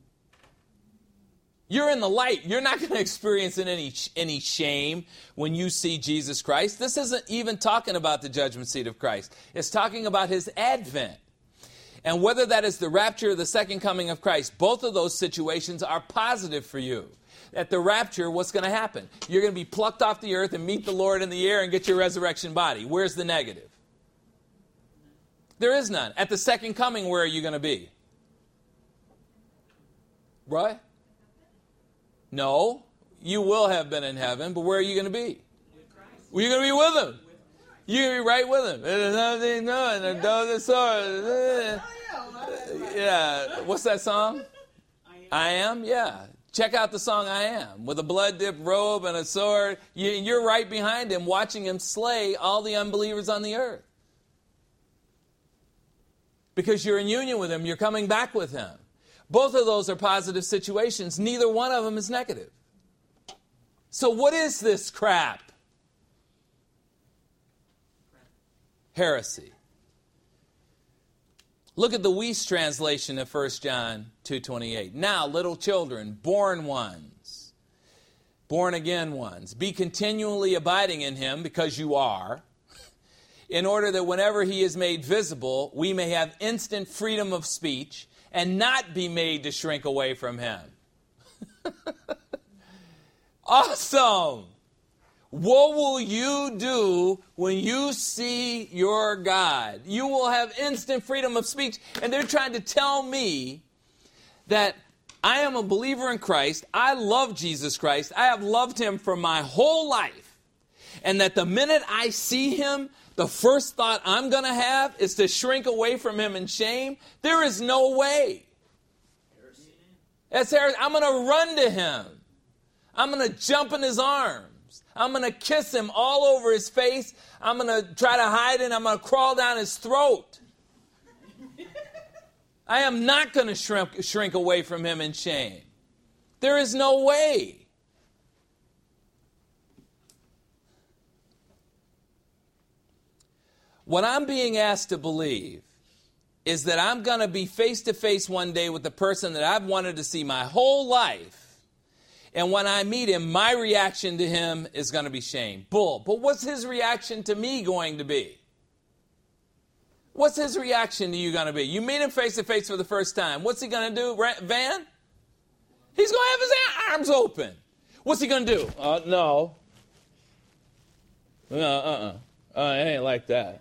You're in the light. You're not going to experience any, any shame when you see Jesus Christ. This isn't even talking about the judgment seat of Christ. It's talking about his advent. And whether that is the rapture or the second coming of Christ, both of those situations are positive for you. At the rapture, what's going to happen? You're going to be plucked off the earth and meet the Lord in the air and get your resurrection body. Where's the negative? There is none. At the second coming, where are you going to be? Right? No, you will have been in heaven, but where are you going to be? Well, you're going to be with him. You're going to be right with him. There's nothing knowing, and the sword. Yeah, what's that song? I Am? Yeah. Check out the song I Am. With a blood-dipped robe and a sword, you're right behind him, watching him slay all the unbelievers on the earth. Because you're in union with him, you're coming back with him. Both of those are positive situations. Neither one of them is negative. So what is this crap? Heresy. Look at the Weiss translation of First John two twenty-eight. Now, little children, born ones, born again ones, be continually abiding in him, because you are, in order that whenever he is made visible, we may have instant freedom of speech and not be made to shrink away from him. Awesome! What will you do when you see your God? You will have instant freedom of speech. And they're trying to tell me that I am a believer in Christ. I love Jesus Christ. I have loved him for my whole life. And that the minute I see him, the first thought I'm going to have is to shrink away from him in shame. There is no way. That's heresy. I'm going to run to him. I'm going to jump in his arms. I'm going to kiss him all over his face. I'm going to try to hide it. I'm going to crawl down his throat. I am not going to shrink, shrink away from him in shame. There is no way. What I'm being asked to believe is that I'm going to be face to face one day with the person that I've wanted to see my whole life. And when I meet him, my reaction to him is going to be shame. Bull. But what's his reaction to me going to be? What's his reaction to you going to be? You meet him face to face for the first time. What's he going to do, Van? He's going to have his arms open. What's he going to do? Uh, no. Uh, uh-uh. Uh, it ain't like that.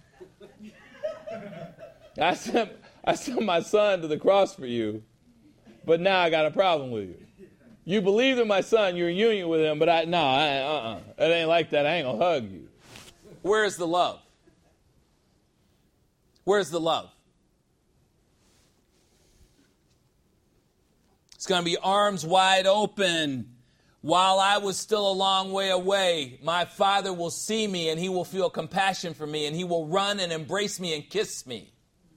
I sent, I sent my son to the cross for you, but now I got a problem with you. You believed in my son, you're in union with him, but I, no, I, uh-uh. It ain't like that. I ain't going to hug you. Where's the love? Where's the love? It's going to be arms wide open. While I was still a long way away, my Father will see me and he will feel compassion for me and he will run and embrace me and kiss me.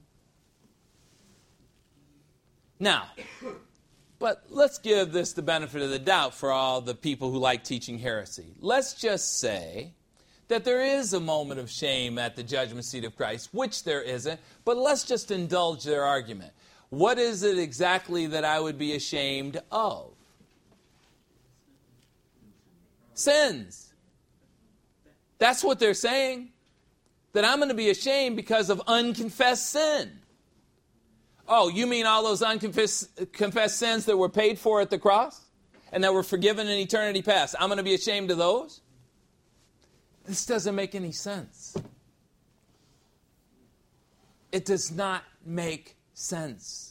Now, but let's give this the benefit of the doubt for all the people who like teaching heresy. Let's just say that there is a moment of shame at the judgment seat of Christ, which there isn't, but let's just indulge their argument. What is it exactly that I would be ashamed of? Sins. That's what they're saying. That I'm going to be ashamed because of unconfessed sin. Oh, you mean all those unconfessed confessed sins that were paid for at the cross? And that were forgiven in eternity past? I'm going to be ashamed of those? This doesn't make any sense. It does not make sense.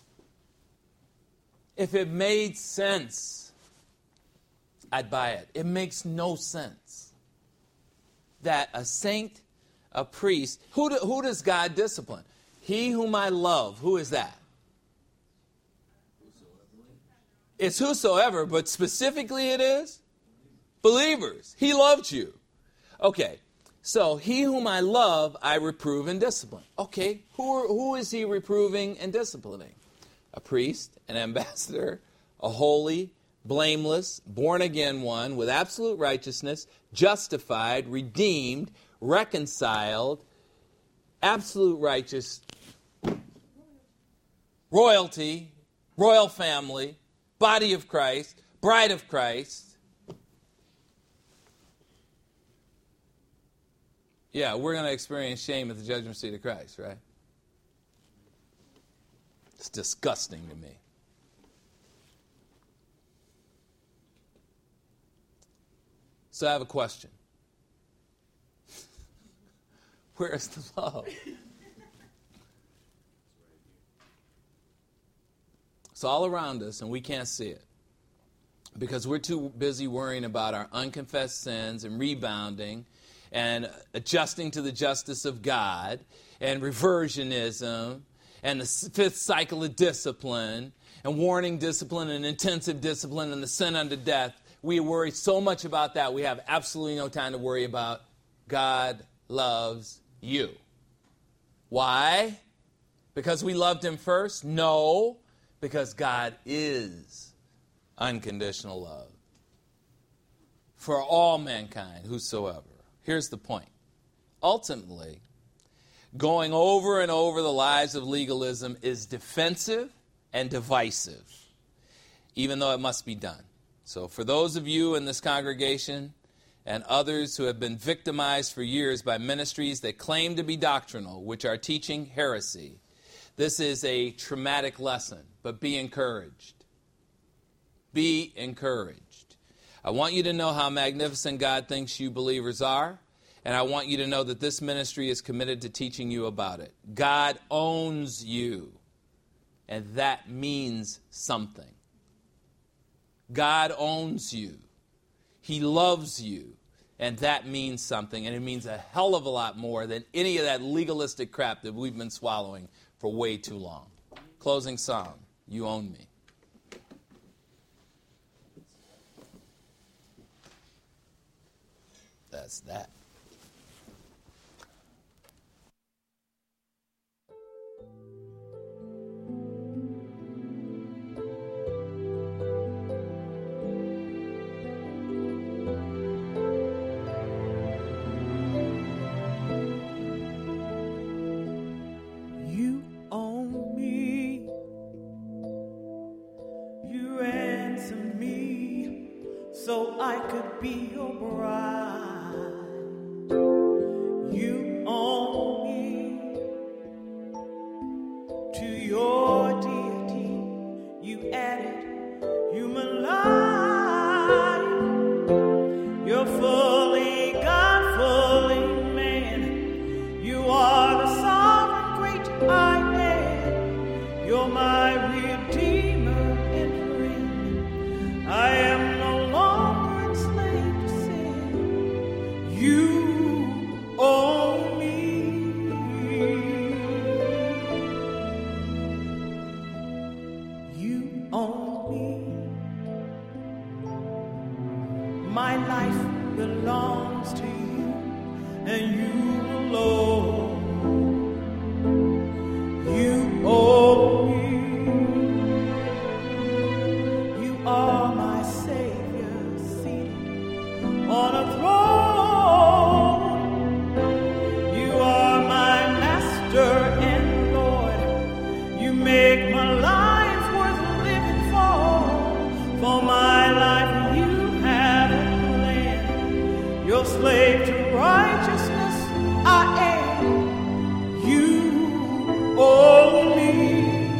If it made sense, I'd buy it. It makes no sense that a saint, a priest, who, do, who does God discipline? He whom I love. Who is that? It's whosoever, but specifically it is believers. He loved you. Okay, so he whom I love, I reprove and discipline. Okay, who, who is he reproving and disciplining? A priest, an ambassador, a holy, blameless, born-again one with absolute righteousness, justified, redeemed, reconciled, absolute righteous, royalty, royal family, body of Christ, bride of Christ. Yeah, we're going to experience shame at the judgment seat of Christ, right? It's disgusting to me. So I have a question. Where is the love? It's all around us and we can't see it. Because we're too busy worrying about our unconfessed sins and rebounding and adjusting to the justice of God and reversionism and the fifth cycle of discipline and warning discipline and intensive discipline and the sin unto death. We worry so much about that, we have absolutely no time to worry about God loves you. Why? Because we loved him first? No, because God is unconditional love for all mankind, whosoever. Here's the point. Ultimately, going over and over the lies of legalism is defensive and divisive, even though it must be done. So for those of you in this congregation and others who have been victimized for years by ministries that claim to be doctrinal, which are teaching heresy, this is a traumatic lesson, but be encouraged. Be encouraged. I want you to know how magnificent God thinks you believers are, and I want you to know that this ministry is committed to teaching you about it. God owns you, and that means something. God owns you. He loves you, and that means something, and it means a hell of a lot more than any of that legalistic crap that we've been swallowing for way too long. Closing song, You Own Me. That's that. You own me. You ransomed me so I could be your bride. You own me. you added human life. You're fully God, fully man. You are the sovereign great I am. You're my Redeemer and friend. I am no longer enslaved to sin. You own me. You own me. My life belongs to you, and you alone. You own me. You are my Savior, seated on a throne. You are my Master and Lord. You make my life worth living for. For my life you have a plan. Your slave to righteousness I am. You own me.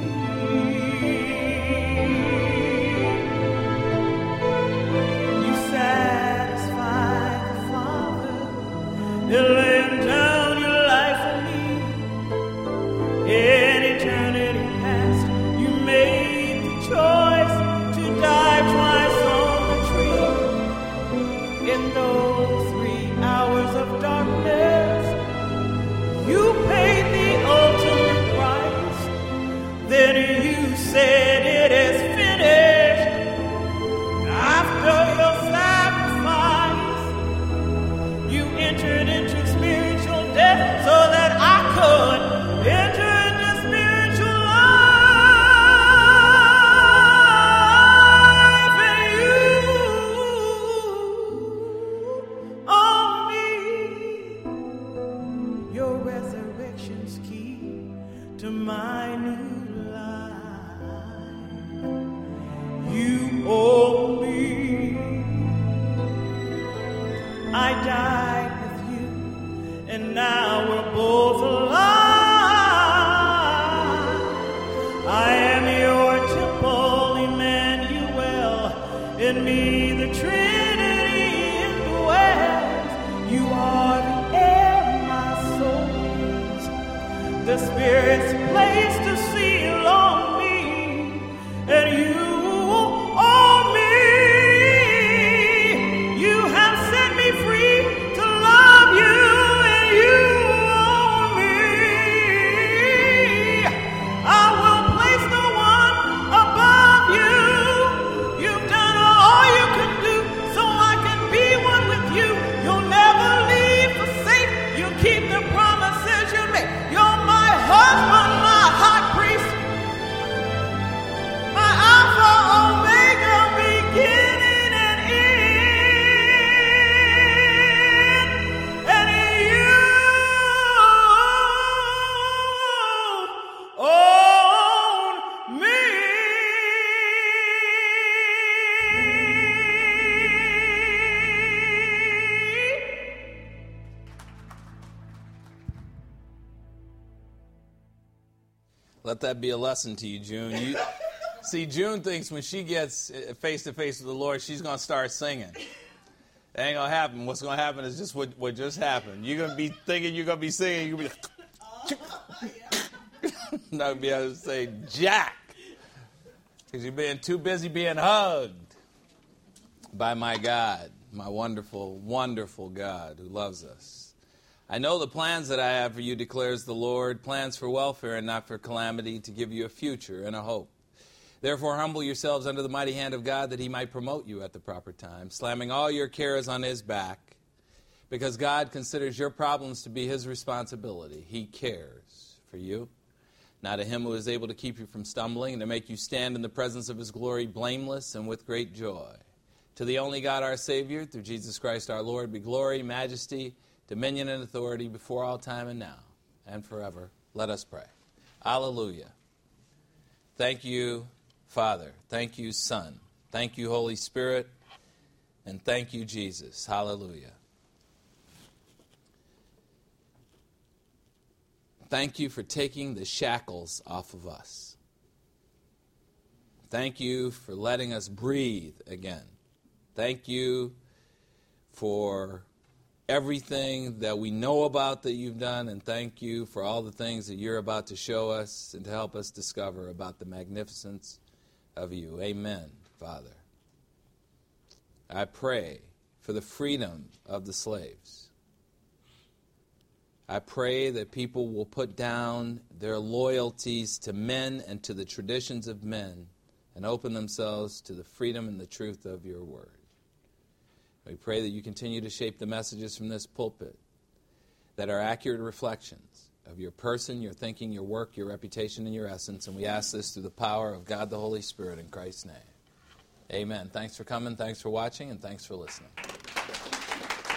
You satisfy the Father. You laid down your life for me. In eternity past, you made the choice to die twice on the tree. In those three hours of darkness, you paid the ultimate price. Then you said it is finished. After your sacrifice, you entered into spiritual death so that I could enter into spiritual life. And you own me. Your resurrection's key to my new life. You own me. I died with you, and now we're both alive. I am your temple, Emmanuel. In me the Trinity indwells. You are the air my soul breathes, the Spirit's place to seal on me, and you own me. You have set me free to love you, and you own me. I will place no one above you. You've done all you can do, so I can be one with you. You'll never leave, forsake. You keep the promises you make. You're my husband, my high priest, my Alpha, Omega, beginning and end. And you own me. Let that be a lesson to you, June. You, see, June thinks when she gets face to face with the Lord, she's going to start singing. That ain't going to happen. What's going to happen is just what, what just happened. You're going to be thinking you're going to be singing. You're going to be not be able to say Jack, because you're being too busy being hugged by my God, my wonderful, wonderful God who loves us. I know the plans that I have for you, declares the Lord, plans for welfare and not for calamity, to give you a future and a hope. Therefore, humble yourselves under the mighty hand of God, that he might promote you at the proper time, slamming all your cares on his back, because God considers your problems to be his responsibility. He cares for you. Now to him who is able to keep you from stumbling and to make you stand in the presence of his glory blameless and with great joy. To the only God our Savior, through Jesus Christ our Lord, be glory, majesty, dominion, and authority before all time and now and forever. Let us pray. Hallelujah. Thank you, Father. Thank you, Son. Thank you, Holy Spirit. And thank you, Jesus. Hallelujah. Thank you for taking the shackles off of us. Thank you for letting us breathe again. Thank you for everything that we know about that you've done, and thank you for all the things that you're about to show us and to help us discover about the magnificence of you. Amen, Father. I pray for the freedom of the slaves. I pray that people will put down their loyalties to men and to the traditions of men and open themselves to the freedom and the truth of your word. We pray that you continue to shape the messages from this pulpit that are accurate reflections of your person, your thinking, your work, your reputation, and your essence. And we ask this through the power of God the Holy Spirit in Christ's name. Amen. Thanks for coming, thanks for watching, and thanks for listening.